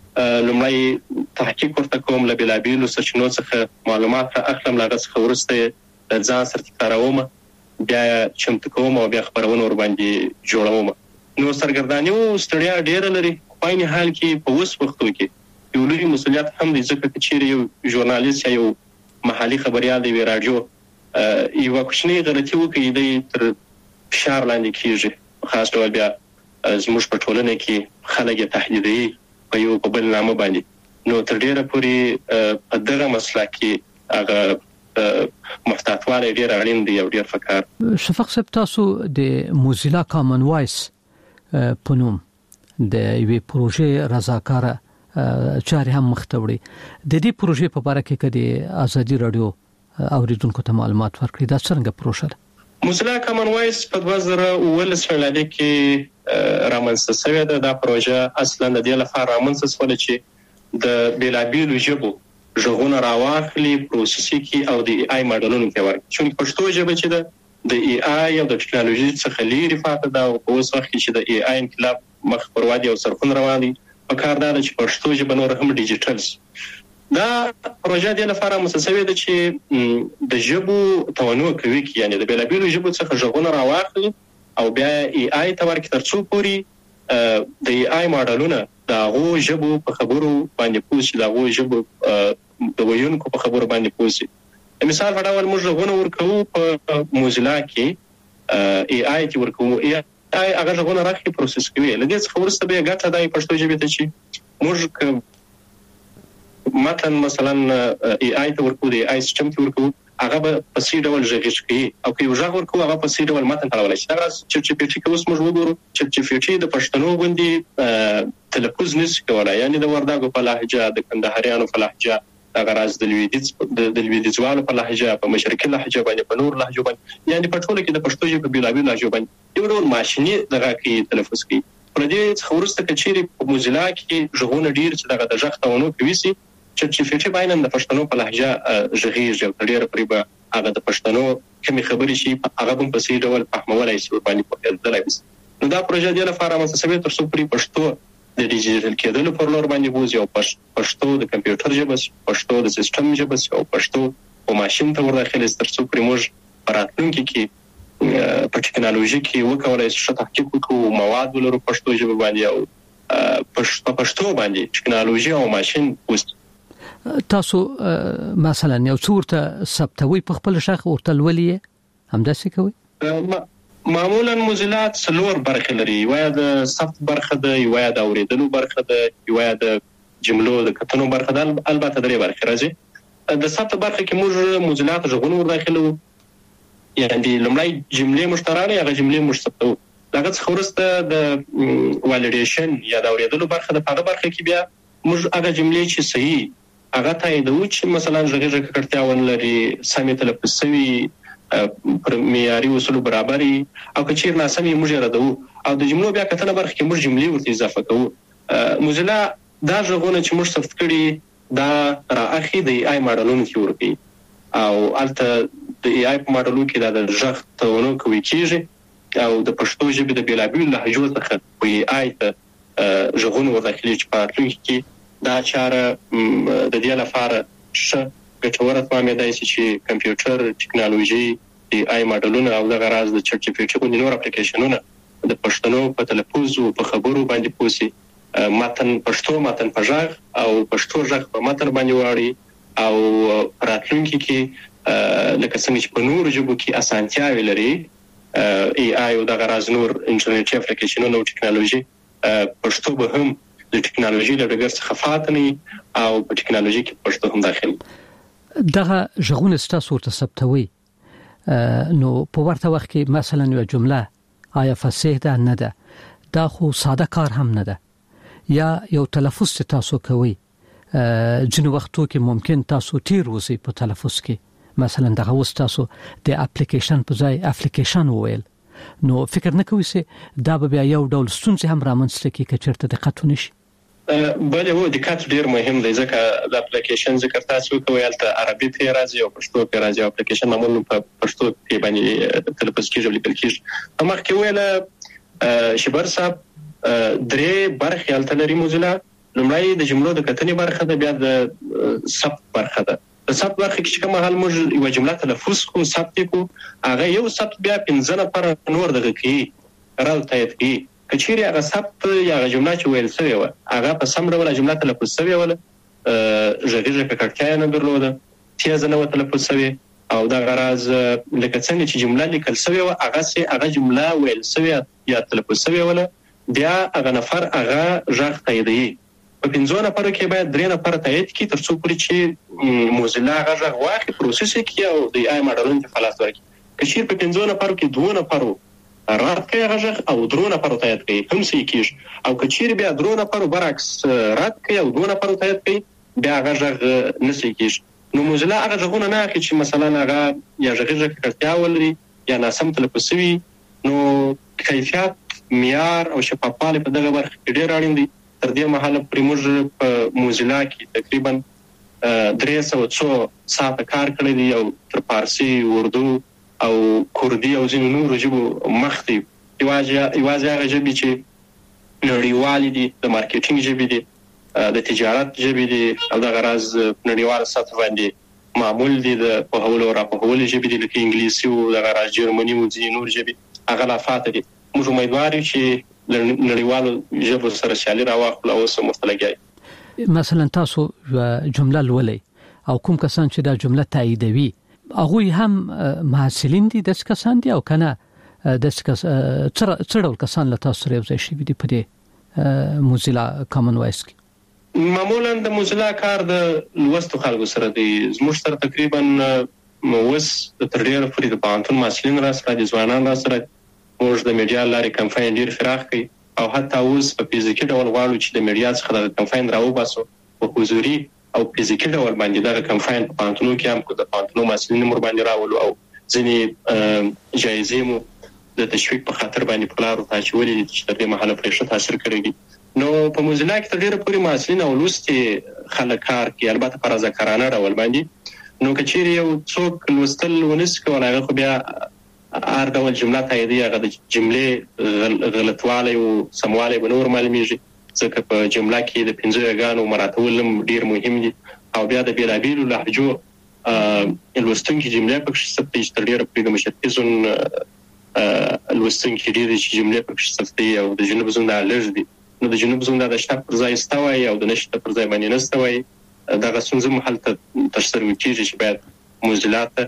لومړی تحقیق ورته کوم له بلابیلو سرچینو څخه معلومات اخلم لاغه څخه ورسته د ځان سرتیکاروم بیا چمتو کوم او بیا خبرونه ور باندې جوړوم نو سرګردانی او ستړیا ډیره لري په عین حال کې په اوس وختو کې یو لوی مسؤلیت هم د ځکه چې یو ژورنالیست یا یو محلي خبريال دی رادیو یو کوچنی غلطي وکړي د تر فشار لاندې کیږي خاص ډول بیا زموږ په ټولنه کې خلک تهدیدي په یو بل نامه باندې نو تر ډیره پورې په دغه مسله کې هغه محتاطواله ډیر اړین دی او ډیر فکر شفق صاحب تاسو د موزیلا کامن وایس په نوم د یوې پروژې رضاکاره چاري هم مخته وړي. د دې پروژې په اړه کې کدي ازادي رادیو اوریدونکو ته معلومات ورکړي دا څنګه پروژه ده؟ موزیلا کامن وایس په دوه زره اوولس میلادي کې رامنځته شوې ده. دا پروژه اصلا د دې لپاره رامنځته شوه چې د بیلابیلو ژبو ژغونه راواخلي، پروسس کړي او د ای آی ماډلونو کې ورکړي. چون پښتو ژبه چې ده د ای آی او د ټکنالوژي څخه لري فاته ده او په اوس وخت کې چې د ای آی انقلاب مخ پر وادي او سرخون روان دي، په کار ده چې پښتو ژبه نور هم ډیجیټل شي. دا پروژه د لپاره مسسوي ده چې د ژبو تنوع کوي، یعنی د بیلابیلو ژبو څخه ژغونه راواخلي او بیا ای آی ته ورکړي ترڅو پوری د ای آی ماډلونه د هغو ژبو په خبرو باندې پوښي، د هغو ژبو د ویونکو په خبرو باندې پوښي. مثال په ډول موږ ژغونه ورکوو په موزیلا کې ای آی ته ورکوو، ای آی هغه ژغونه راخلي پروسس کوي. لږ څه ورسته به ګټه د پښتو ژبې ته چې موږ متن مثلا ای آی ته ورکو، د ای آی سیستم ته ورکو، هغه به په سی ډول ژغیش کوي او که یو ژغ ورکو هغه په سی ډول متن تړول شي. دا چې چې پی ټی کې اوس موږ وګورو چې چې پی ټی د پښتنو باندې تلفظ نشي کولای، یعنی د ورداګو په لهجه، د کندهاریانو په لهجه، د غراز د لویدیز د لویدیزوالو په لهجه، په مشرقي لهجه باندې، په نور لهجه باندې، یعنی په ټوله کې د پښتو ژبې بلابل لهجه باندې یو ډول ماشیني دغه کې تلفظ کوي. پر دې څخه ورسته کچېری په موزیلا کې ژغونه ډیر چې دغه د ژغ تاونو کوي سي چې چې فيټي باندې د پښتنو په لهجه ژغیږي او ډیر پرې به هغه د پښتنو کومې خبرې شي هغه هم په سي ډول فهمولای شي باندې په دلای وي. نو دا پروژه د لپاره مسسوي تر څو پرې پښتو د ډیجیټل کېدلو پر لور باندې بوزي او پښتو د کمپیوټر ژبه، پښتو د سیستم ژبه او پښتو په ماشين ته ورداخل تر څو پرې موږ راتلونکي کې په ټکنالوژي کې وکولای شو تحقیق وکړو، مواد ولرو پښتو ژبه باندې او پښتو پښتو باندې ټکنالوژي او ماشين وست. تاسو مثلا یو څورته ثبتوي په خپل شخص ورته ولې همداسې کوي؟ معمولا موزیلا څلور برخې لري، یو د ثبت برخه ده، یو د اوریدلو برخه ده، یو د جملو د کتنو برخه ده، البته درې برخې راځي. د ثبت برخه کې موږ موزیلا ته ژغون ورداخلو، یعنی لمړی جملې مشترانه هغه جملې مشترکو. دغه څخه ورسته د والیډیشن یا د اوریدلو برخه ده، په هغه برخه کې بیا موږ هغه جملې چې صحیح هغه تاییدو چې مثلا ژغیږه کړتیا ونلري، سمې تلفظ شوی، پر معیاري اصول برابرۍ او کچیر ناسمې موږ ردو او د جملو بیا کتنه برخه کې موږ جملې ورته اضافه کوو. موزیلا دا ژغونه چې موږ ثبت کړي دا راخي د ای آی ماډلونو کې ورکي او البته د ای آی په ماډلونو کې دا د ژغ تونو کوي کیږي او د پښتو ژبې د بیلابیلو لهجو څخه په ای آی ته ژغونه ورداخلي چې په راتلونکي کې دا چاره د دې لپاره ښه ګټوره تمامېدای شي چې کمپیوټر ټکنالوژي د آی ماډلونه او د غراز د چټ جی پی ټي او نور اپلیکیشنونه د پښتنو په تلفظ او په خبرو باندې پوسی متن پښتو متن په ژغ او پښتو ژغ په متن باندې واړي او راتلونکي کې لکه څنګه چې په نور ژبو کې اسانتیاوي لري ای آی او د غراز نور انټرنیټي اپلیکیشنونه او ټکنالوژي پښتو به هم د ټکنالوژي له ډګر څخه فاتني او په ټکنالوژي کې پښتو هم داخلي. دغه ژغون ستاسو ورته ثبتوي نو په ورته وخت کې مثلا یو جمله آیا فصیح ده نه ده، دا خو ساده کار هم نه ده، یا یو تلفظ تاسو کوي ځینې وختو کې ممکن تاسو تیر وسی په تلفظ کې، مثلا دغه وس تاسو د اپلیکیشن په ځای اپلیکیشن وویل، نو فکر نه کوئ چې دا به یو ډول ستونزې هم رامنځته کوي که چېرته دقت ونشي؟ بله هو دقت ډیر مهم دی ځکه د اپلیکیشن ذکر تاسو کوئ هلته عربي پې راځي او پښتو پې راځي او اپلیکیشن معمولا په پښتو پې باندې تلفظ کېږي او لیکل کېږي. په مخکې ویله شبر صاحب درې برخې هلته لري موزیلا. لومړی د جملو د کتنې برخه ده، بیا د ثبت برخه ده. د ثبت برخه کې چې کوم حال موږ یو جمله تلفظ کو ثبت کو هغه یو ثبت بیا پنځه نفر نور دغه کې راو تایید کوي. کچېری هغه ثبت یا جمله چې ویل شوی و هغه په سم ډول جمله تلفظ شوی و، ژغیږه کړتیا نه درلوده، تیز نه و تلفظ شوی او دا غراز لکه څنګه چې جمله لیکل شوی و هغه سي هغه جمله ویل شوی یا تلفظ شوی و، بیا هغه نفر هغه ژغ تاییدوي. په پنځه نفر کې باید درې نفر تایید کړي تر څو پورې چې موزیلا هغه ژغ واخلي، پروسس کړي او د ای آی ماډلونو ته خلاص ورکړي. کچېر په پنځه نفر کې دوه نفر رات کوي هغه او درونه پر تایید کوي هم سې کیږي او کچیر بیا درونه پر برعکس رات کوي او درونه پر تایید کوي بیا هغه نسې کیږي. نو موزیلا هغه ژغونه نه اخلي چې مثلا هغه یا ژغه کړتیا ولري یا ناسم تلفظ وي. نو کیفیت معیار او شفافوالی په دغه برخه کې ډېر اړین دي. تر دې مهاله پرې موږ په موزیلا کې تقریبا درې سوه څو ساعته کار کړی دی او تر فارسي اردو او کوردي او ځینو نورو ژبو مخ دی. یوازې یوازې هغه ژبې چې نړیوالې دي د مارکیټینګ ژبې دي د تجارت ژبې دي او دغه راز نړیوال سطح باندې معمول دي د پوهولو او راپوهولو ژبې دي لکه انګلیسي او دغه راز جرمني او ځینې نور ژبې هغه لا فاته دي. موږ امیدوار یو چې نړیوالو ژبو سره سیالي راواخلو او اوس مفتلګي. مثلا تاسو جمله لولئ او کوم کسان چې دا جمله تاییدوي هغه هم محصلین دي د کسان دي او کنه د څړول کسان له تاسو سره یو شي دي په دې موزیلا کامن وایس کې. معمولا د موزیلا کار د لوستو خلکو سره دی. زموږ سره تقریبا وس د تر ډیره پورې د پانتون محصلین را سره دي ځوانان را سره. موږ د میډیا لارې کمپاین ډیر فراخ کړي او حتی اوس په فزیکي ډول غواړو چې د میډیا څخه د کمپاین راوباسو په حضوري او فزیکي ډول باندې دا کمپاین په پانتونو کې هم کو د پانتونو مسلې مور باندې راولو او ځینې جایزې مو د تشویق په خاطر باندې پلارو ته چولې چې د دې محله پرېښه تاثیر کړی. نو په موزیلا کې ډېر پوری مسلې او لوستي خلک کار کوي البته پر ذکرانه ډول باندې. نو کچېری یو څوک لوستل ونس کولای خو بیا هر ډول جمله تاییدي هغه د جملې غلطوالی او سموالی به نور معلومیږي ځکه په جمله کې د پنځه غانو مراتب ډیر مهم دي او بیا د بیلابیلو لهجو لوستونکي جمله پکې ثبت چې ډیر په مشتتزون لوستونکي ډیر چې جمله پکې ثبت او د جنوب زوندا لږ دي. نو د جنوب زوندا د شته پر ځای استوي او د نشته پر ځای باندې نستوي دا غسونځه محل ته تشریح کیږي چې باید موزیلا ته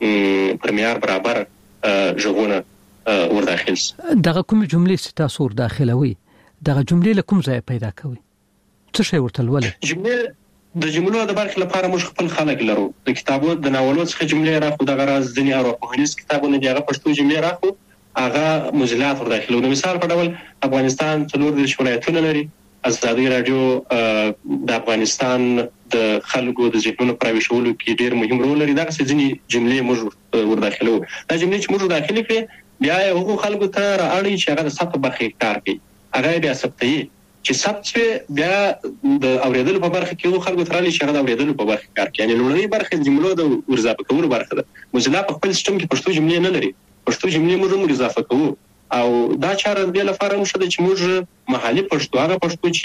پر معیار برابر ژغونه ور داخل شي. دغه کوم جملې چې تاسو ور داخلوي دغه جملې له کوم ځای پیدا کوي؟ څه شی ورته ولې؟ جملې د جملو د برخې لپاره موږ خپل خلک لرو. د کتابونو د ناولونو څخه جملې راخو دغه راز ځینې اروپایي کتابونه دی هغه پښتو جملې راخو هغه موزیلا ور داخلو. د مثال په ډول افغانستان څلور د ولایتونه لري. ازادي رادیو د افغانستان د خلکو د ذهنونو پراویشولو کې ډیر مهم رول لري. دا ځینې جملې موږ ور داخلو. دا جملې چې موږ داخلي کړې بیا یو خلکو ته راړي چې هغه د صفه برخه کار کوي هغه بیا ثبتي چې ثبت بیا د اوریدلو په برخه کې یو خلکو ته راړي چې هغه د اوریدلو په برخه کار کوي. یعنی لومړی برخه د جملو د ورزاپه کولو برخه ده. موزیلا په خپل سیستم کې پښتو جملې نه لري. پښتو جملې موږ هم اضافه کوو او دا چاره د لپاره موږ د چې موږ محلي پښتو هغه پښتو چې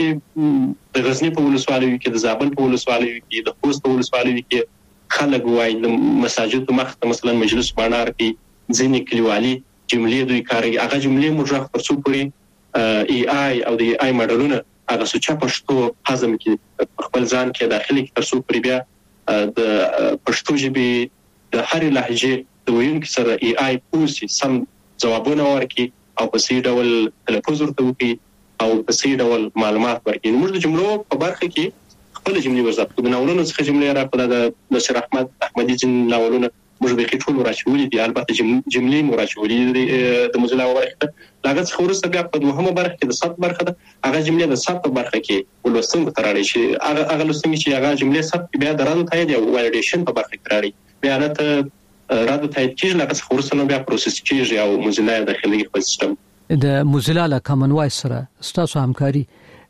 د غزنی په ولسوالۍ کې د زابل په ولسوالۍ کې د خوست په ولسوالۍ کې خلک وایي د مساجد مخ ته مثلا مجلس بانار کې ځینې کلیوالي جملې دوی کاروي. هغه جملې موږ په څو پوري ای آی او د ای آی ماډلونه هغه سوچا پښتو حزم کې خپل ځان کې داخلي کې تر څو پوري بیا د پښتو ژبې د هر لهجه د ویونکو سره ای آی پوسی سم ځوابونه ورکړي او په سي ډول تلفظ ورته وکړي او په سي ډول معلومات ورکړي. موږ د جملو په برخه کې خپل جملې وزات د ناولونو څخه جملې راکړه د نصر احمد احمدي جن ناولونه موږ د خېټول راچولې دي البته جملې مراچولې د موزیلا برخه لاګه څخه ورسته بیا په دوهمه برخه کې د صد برخه ده هغه جملې د صد په برخه کې ولوستم ترړې شي هغه هغه لوستم چې هغه جملې صد بیا درانه تایید او وایډیشن په برخه کې راړي بیا نه راډیو تایید کیږي لکه څه ورسره بیا پروسس کیږي او موزیلا داخلي خپل سیستم د موزیلا له کامن وایس سره ستاسو همکاري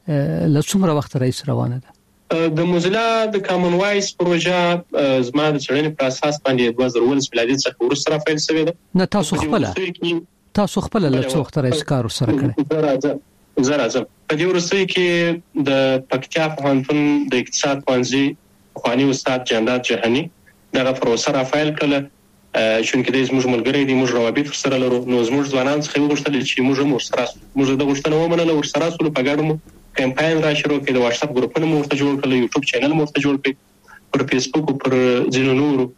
له څومره وخت راځي روانه ده؟ د موزیلا د کامن وایس پروژه زما د څېړنې په اساس باندې دوه زره ولس میلادي څخه ورسره فایل شوی ده. نه تاسو خپل تاسو خپل له څو وخت راځي کار سره کړی؟ زه راځم په دې ورسې کې د پکتیا پوهنتون د اقتصاد پوهنځي خواني استاد جانداد جهاني دغه پروسه را فایل کړل چونکې د زموږ ملګری دي موږ روابط سره لرو نو زموږ ځوانان څخه وغوښتل چې موږ هم ورسره موږ د غوښتنه ومنله ورسره سره په ګډه مو کمپاین را شروع کړ د واتس اپ ګروپونه مو ورته جوړ کړل یوټیوب چینل مو ورته جوړ کړ پر فیسبوک او پر ځینو نورو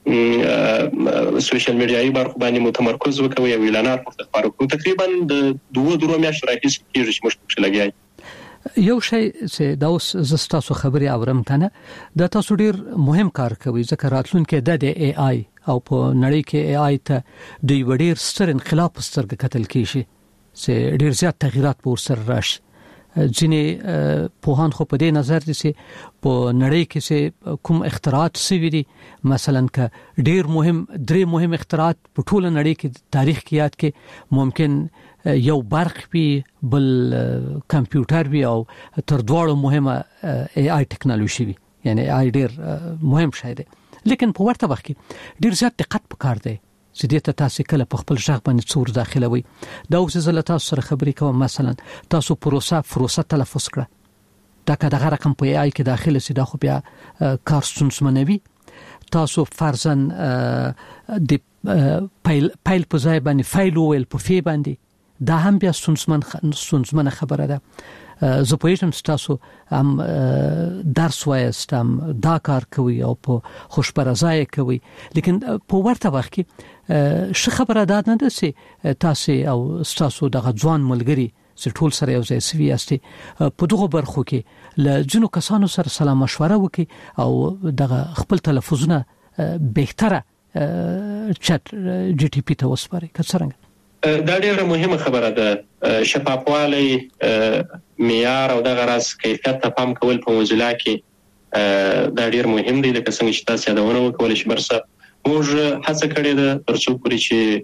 سوشل میډیایي برخو باندې متمرکز وکوي او اعلانات ورته خپاره کړو. تقریبا د دوه درو میاشتو راهیسې کېږي چې موږ پکې لګیای. یو شی چې دا اوس زستاسو خبري اورم کنه دا تاسو ډیر مهم کار کوي ځکه راتلونکي د ای آی او په نړۍ کې ای آی ته د یو ډیر ستر انقلاب سترګه کتل کیږي چې ډیر زیات تغیرات په سر راشي. ځینې پوهان خو په دې نظر دي چې په نړۍ کې چې کوم اختراعات شوي دي مثلا ک ډیر مهم درې مهم اختراعات په ټول نړۍ کې تاریخ کې یاد کې ممکن یو برق وي بل کمپیوټر وي او تر دواړو مهمه ای آی ټیکنالوژي وي یعنی ای آی ډیر مهم شی دی. لیکن په ورته وخت کې ډیر زیات دقت پکار دی چې دې ته تاسو کله په خپل ژغ باندې څور داخلوي. دا اوس زه له تاسو سره خبرې کوم مثلا تاسو پروسه پروسه تلفظ کړه دا که دغه رقم په ای آی کې داخله سي دا خو بیا کار ستونزمنوي. تاسو فرضاً د فایل فایل په ځای باندې فایل ویل په فی باندې دا هم بیا ستونزمن ستونزمنه خبره ده. زه پوهیږم چې تاسو هم درس وایست هم دا کار کوي او په خوشبرزای کوي لیکن په ورته وخت کې ش خبره ده نه ده چې تاسو او تاسو دغه ځوان ملګری چې ټول سره یو ځای سوي یاستي په دغه برخو کې ل جنو کسانو سره سلام مشوره وکي او دغه خپل تلفظونه بهتره چت جی ټی پی ته وسپاري که څنګه. دا ډیره مهمه خبره ده. شفافوالی معیار او دغه راز کیفیت ته پام کول په موزیلا کې دا ډیر مهم دی. لکه څنګه چې تاسو یادونه وکړل چې برسه موږ هڅه کړې ده ترڅو پورې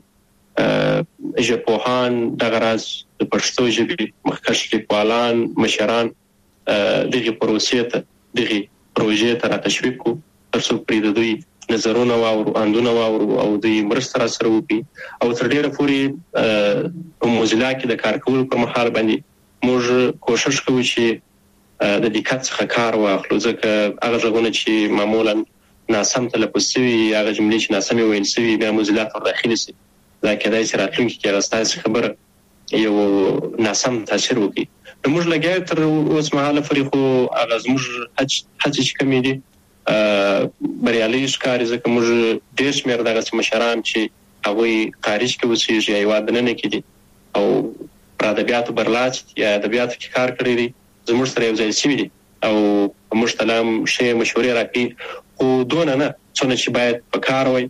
چې ژبپوهان دغه راز د پښتو ژبې مخکښ لیکوالان مشران دغه پروسې ته دغه پروژې ته را تشویق کو ترڅو پرې د دوی نظرونه واورو اندونه واورو او د مرسته را سره وکړي او تر ډیره پورې په موزیلا کې د کار کولو پر مهال باندې موږ کوشش کوو چې د دقت څخه کار واخلو ځکه هغه ځایونه چې معمولا ناسم تلفظ شوي هغه جملې چې ناسمې ویل شوي بیا موزیلا ته داخلي شي دا کېدای شي راتلونکي کې راستاسي خبره یو ناسم تاثیر وکړي. نو موږ لګیا تر اوس مهاله فريقو هغه زموږ هڅې چې کمې دي بریالي ښکاري ځکه موږ ډېر شمېر دغه مشران چې هغوی خارج کې اوسېږي هیواد دننه کې دي او پر ادبیاتو برلاست یا ادبیاتو کې کار کړی دي زموږ سره یو ځای شوي دي او موږ ته هم ښې مشورې راکوي خو دونه نه څونه چې باید په کار وای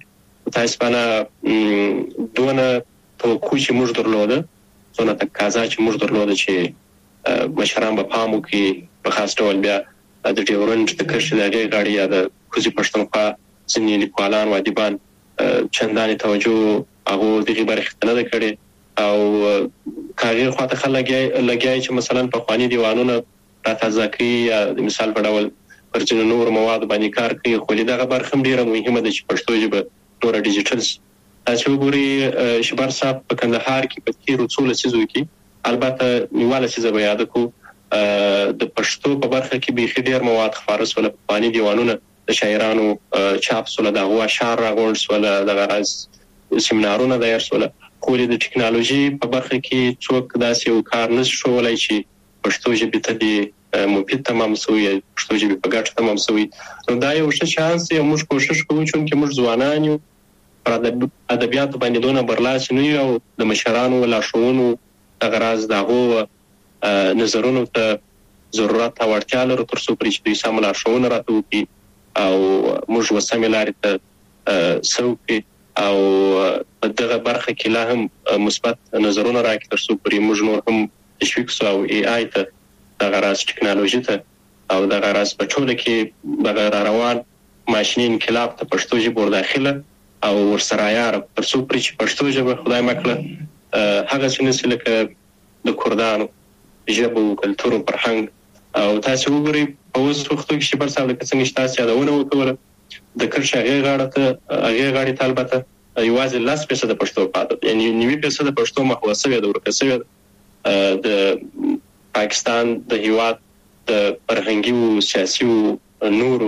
متاسفانه دونه توقع چې موږ درلوده څونه تقاضا چې موږ درلوده چې مشران به پام وکړي په خاص ډول بیا د ډیورنډ د کرښې د هغې غاړې یا د کوزي پښتونخوا ځینې لیکوالان او ادیبان چندانې توجه هغو دغې برخې ته نه ده کړې او که هغې خواته ښه لګیا چې مثلا پخواني دیوانونه راتازه کوي یا د مثال په ډول پر ځینو نورو موادو باندې کار کوي خو دغه برخه هم ډېره مهمه ده چې پښتو ژبه نوره ډیجیټل شي. تاسو وګورئ شبر صاحب په کندهار کې په تېرو څو لسیزو کې البته نیواله څیزه به یاده کړو د پښتو په برخه کې بیخي ډېر مواد خپاره سول پخواني دیوانونه د شاعرانو چاپ سول دغه اشعار راغونډ سول دغه راز سیمینارونه دایر سول خو د ټکنالوژي په برخه کې څوک داسې یو کار نه شولای چې پښتو ژبې ته د مفید تمام سوی پښتو ژبې په ګټه تمام سوی. نو دا یو ښه چانس دی موږ کوشش کوو چې موږ ځوانان یو پر ادبیاتو باندې دونه برلاسی نه یو د مشرانو لارښوونو دغه راز دغه نظرونو ته ضرورت او اړتیا لرو تر څو پرې چې دوی سم لارښوونه راته وکړي او موږ وسمې لارې ته سوکړي او په دغه برخه کې لا هم مثبت نظرونه راکړي تر څو پرې موږ نور هم تشویق سو او ای آی ته دغه راز ټکنالوژي ته او دغه راز په ټوله کې دغه روان ماشیني انقلاب ته پښتو ژبه ورداخله او ورسره عیار تر څو پرې چې پښتو ژبه خدای مکړه هغه څه لکه د کردانو ژبه او کلتور او فرهنګ او تاسو وګورئ په اوس وخت کې چې بر څه لکه څنګه چې تاسو یادونه وکړه د کرښې هغه غاړه ته هغه غاړې ته البته یوازې لاس پیسه د پښتو پاتې یعنی نیمه پیسه د پښتو محوسه د ورکه سوي د پاکستان د هیواد د فرهنګي او سیاسي او نورو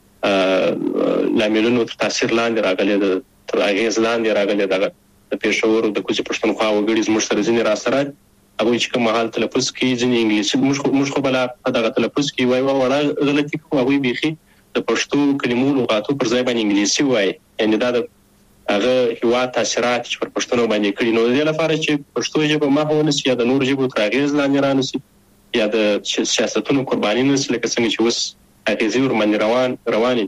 لاملونو تر تاثیر لاندې راغلي د تر اغیز لاندې راغلي د پېښور د کوزي پښتونخوا وګړي زموږ سره ځینې را سره هغه چې کوم حال تلفظ کوي ځینې انګلیسي موږ موږ خو بل دغه تلفظ کوي وای وړه غلطي کوي هغه بيخي د پښتو کلمو لغاتو پر ځای باندې انګلیسي وای یعنی دا د هغه هیواد تاثیرات چې پر پښتون باندې کړي نو د لپاره چې پښتو ژبه ما هونه سي یا د نور ژبو تر اغیز لاندې رانسي یا د سیاستونو قرباني نه سي لکه څنګه چې اوس اغیزي ور باندې روان روان دي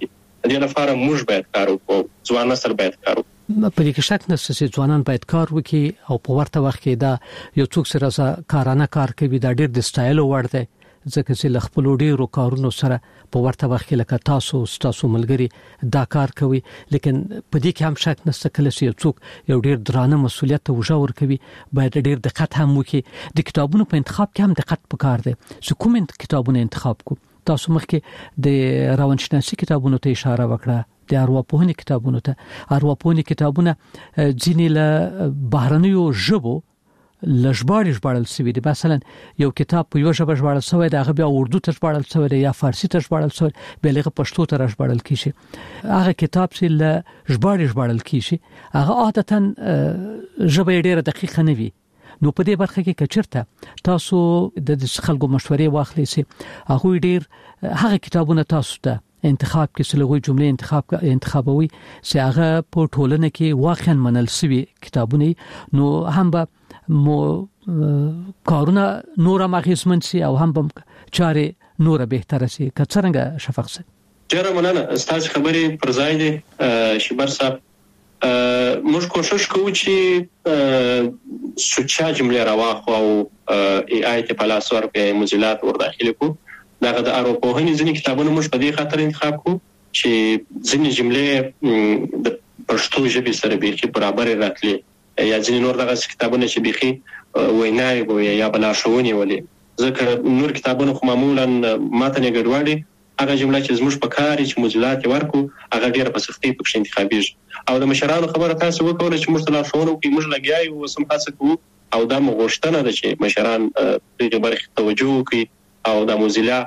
دې لپاره موږ باید کار وکړو، ځوان نسل باید کار وکړي. په دې کې شک نشته چې ځوانان باید کار وکړي او په ورته وخت کې دا یو څوک سره کارانه کار کوي دا ډېر د سټایل وړ دی، ځکه چې خپل ډېرو کارونو سره په ورته وخت کې لکه تاسو تاسو ملګری دا کار کوي. لیکن په دې کې هم شک نشته کله چې یو څوک یو ډېر درانه مسولیت ته وژور کوي باید ډېر دقت هم وکړي. د کتابونو په انتخاب کې هم دقت پکار دی چې کوم کتابونه انتخاب کو. تاسو مخکې د روانشناسي کتابونو ته اشاره وکړه، د ارواپوهنې کتابونو ته. ارواپوهنې کتابونه ځینې له بهرنیو ژبو لژباړې ژباړل شوي دي. مثلا یو کتاب په یو ژبه ژباړل شوی دی، هغه بیا اردو ته ژباړل شوی دی یا فارسی ته ژباړل شوی، بیا هغه پښتو ته ژباړل کیږي. هغه کتاب چې له ژباړې ژباړل کیږي هغه عادتاً ژبه ډیره دقیقه نه وي. نو په دې برخه کې کچرته تاسو د خلکو مشورې واخلئ چې هغه ډیر هغه کتابونه تاسو ته انتخاب کې سلوي جملې انتخاب انتخابوي چې هغه په ټولنه کې واقعا منل شوی کتابونه، نو هم به مو کارونه نور ماغیزمن سي او هم به چاره نور بهتره سي. که څنګه شفق سي؟ ډیره مننه، ستاسو خبرې پر ځای دي. شبر صاحب موږ کوشش کوو چې سوچا جملې راواخو او ای آی ته په لاس ورکړو، موزیلات ور داخلي کو. دغه د ارواپوهنې ځینې کتابونه موږ په دې خاطر انتخاب کوو چې ځینې جملې د پښتو ژبې سره به برابر راتلي، یا ځینې نور دغه کتابونه چې بيخي وینای وو یا بلا شوونی ولې، ځکه نور کتابونه خو معمولا ماته نه ګډوډي. هغه جمله چې زموږ په کار چې موزیلات ورکو هغه ډیره په سختۍ په انتخابیږي. او د مشرانو خبره تاسو وکړه چې موږ ته لارښوونه وکړي، موږ لګیای او سم خاصه کوو او دا مغوښتنه ده چې مشران دې برخه توجه وکړي او د موزیلا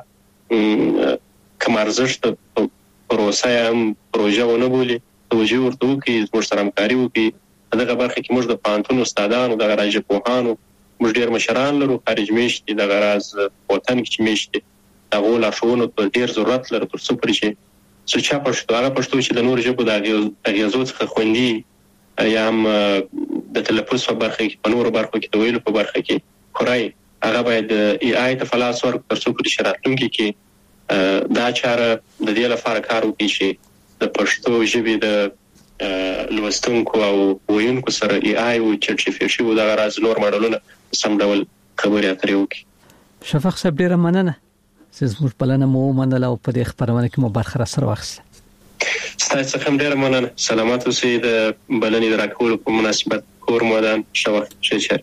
کوم ارزښت پروسه هم پروژه ونه بولي، توجه ورته وکړي، زموږ سره همکاري وکړي. دغه برخه کې موږ د پانتون استادانو د راځي پوهانو موږ ډیر مشران لرو، خارج میشتي د غراز وطن کې میشتي هغه لا شوونو ته ډیر ضرورت لري تر څو پرې شي چې چا پښتو هغه پښتو چې د نور ژبو د اغیزو څخه خوندي یا هم د تلفظ په برخه کې په نور برخه کې د ویلو په برخه کې خورای هغه باید ای آی ته فلاس ورک تر څو پرې شراتونکي کې دا چاره د دې لپاره کار وکړي چې د پښتو ژبې د لوستونکو او ویونکو سره ای آی او چرچفي شي او د غراز نور ماډلونه سم ډول خبرې اترې وکړي. شفق صاحب ډیره مننه چې زموږ بلنه مو منله او په دې خبرونه کې مو برخه سره واخیسته. ستاسو څخه ډیره مننه. سلامات اوسئ. د بلنې دراکولو په مناسبت کور مودان شوه شي.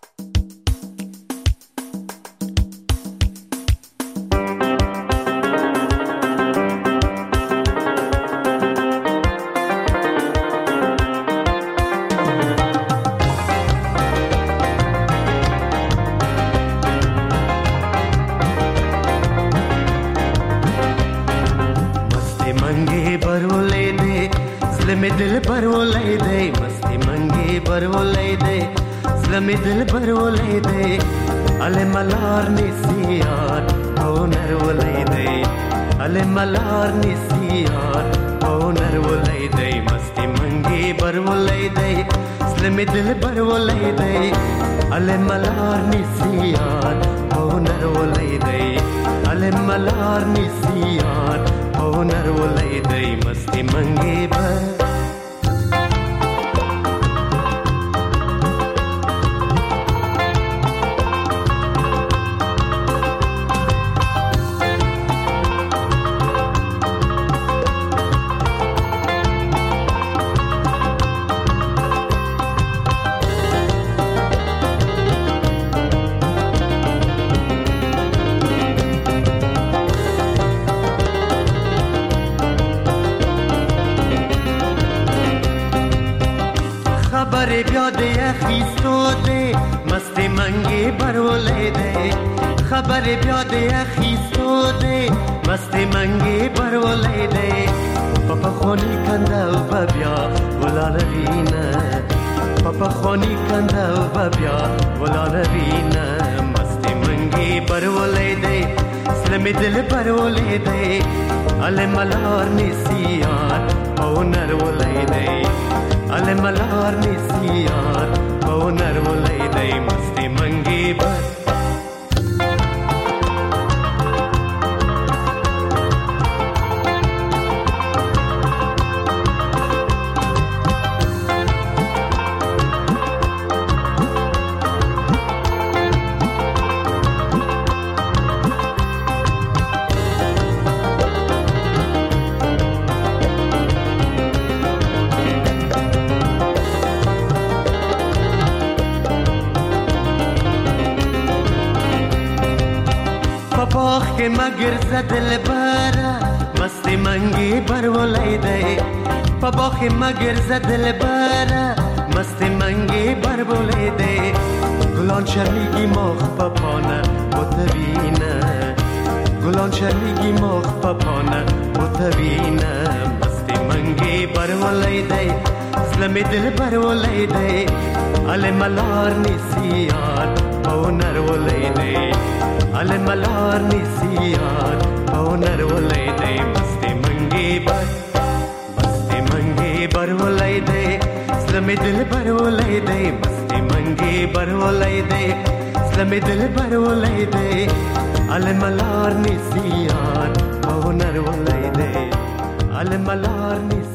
दिल भर वो ले दे अले मलार निसियार होनर वो ले दे अले मलार निसियार होनर वो ले दे मस्ती मंगी भर वो ले दे स्लिम दिल भर वो ले दे अले मलार निसियार होनर वो ले दे अले मलार निसियार होनर वो ले दे मस्ती मंगी भर खबरे प्यादे खीस्तो दे मस्ती मंगे बरवले दे खबरे प्यादे खीस्तो दे मस्ती मंगे बरवले दे पपा खोनी कंदा बबिया बुला लवीना पपा खोनी कंदा बबिया बुला लवीना मस्ती मंगे बरवले दे स्लम दिल बरवले दे अले मलार निसियार ओनर वले दे अले मलार निसियार ओनर वले दे मस्ती मंगी बर مگر زدل بارا مستی منگی برولای دی په باخ مگر زدل بارا مستی منگی برولای دی گلان شرمیگی مخ پپانه متوینه گلان شرمیگی مخ پپانه متوینه مستی منگی برولای دی زلمی دل برولای دی ال ملار نسیان پونر ولای دی ال ملار نسیان پونر ولای دی مستی منگی بر مستی منگی بر ولای دی زلمی دل بر ولای دی مستی منگی بر ولای دی زلمی دل بر ولای دی ال ملار نسیان پونر ولای دی ال ملار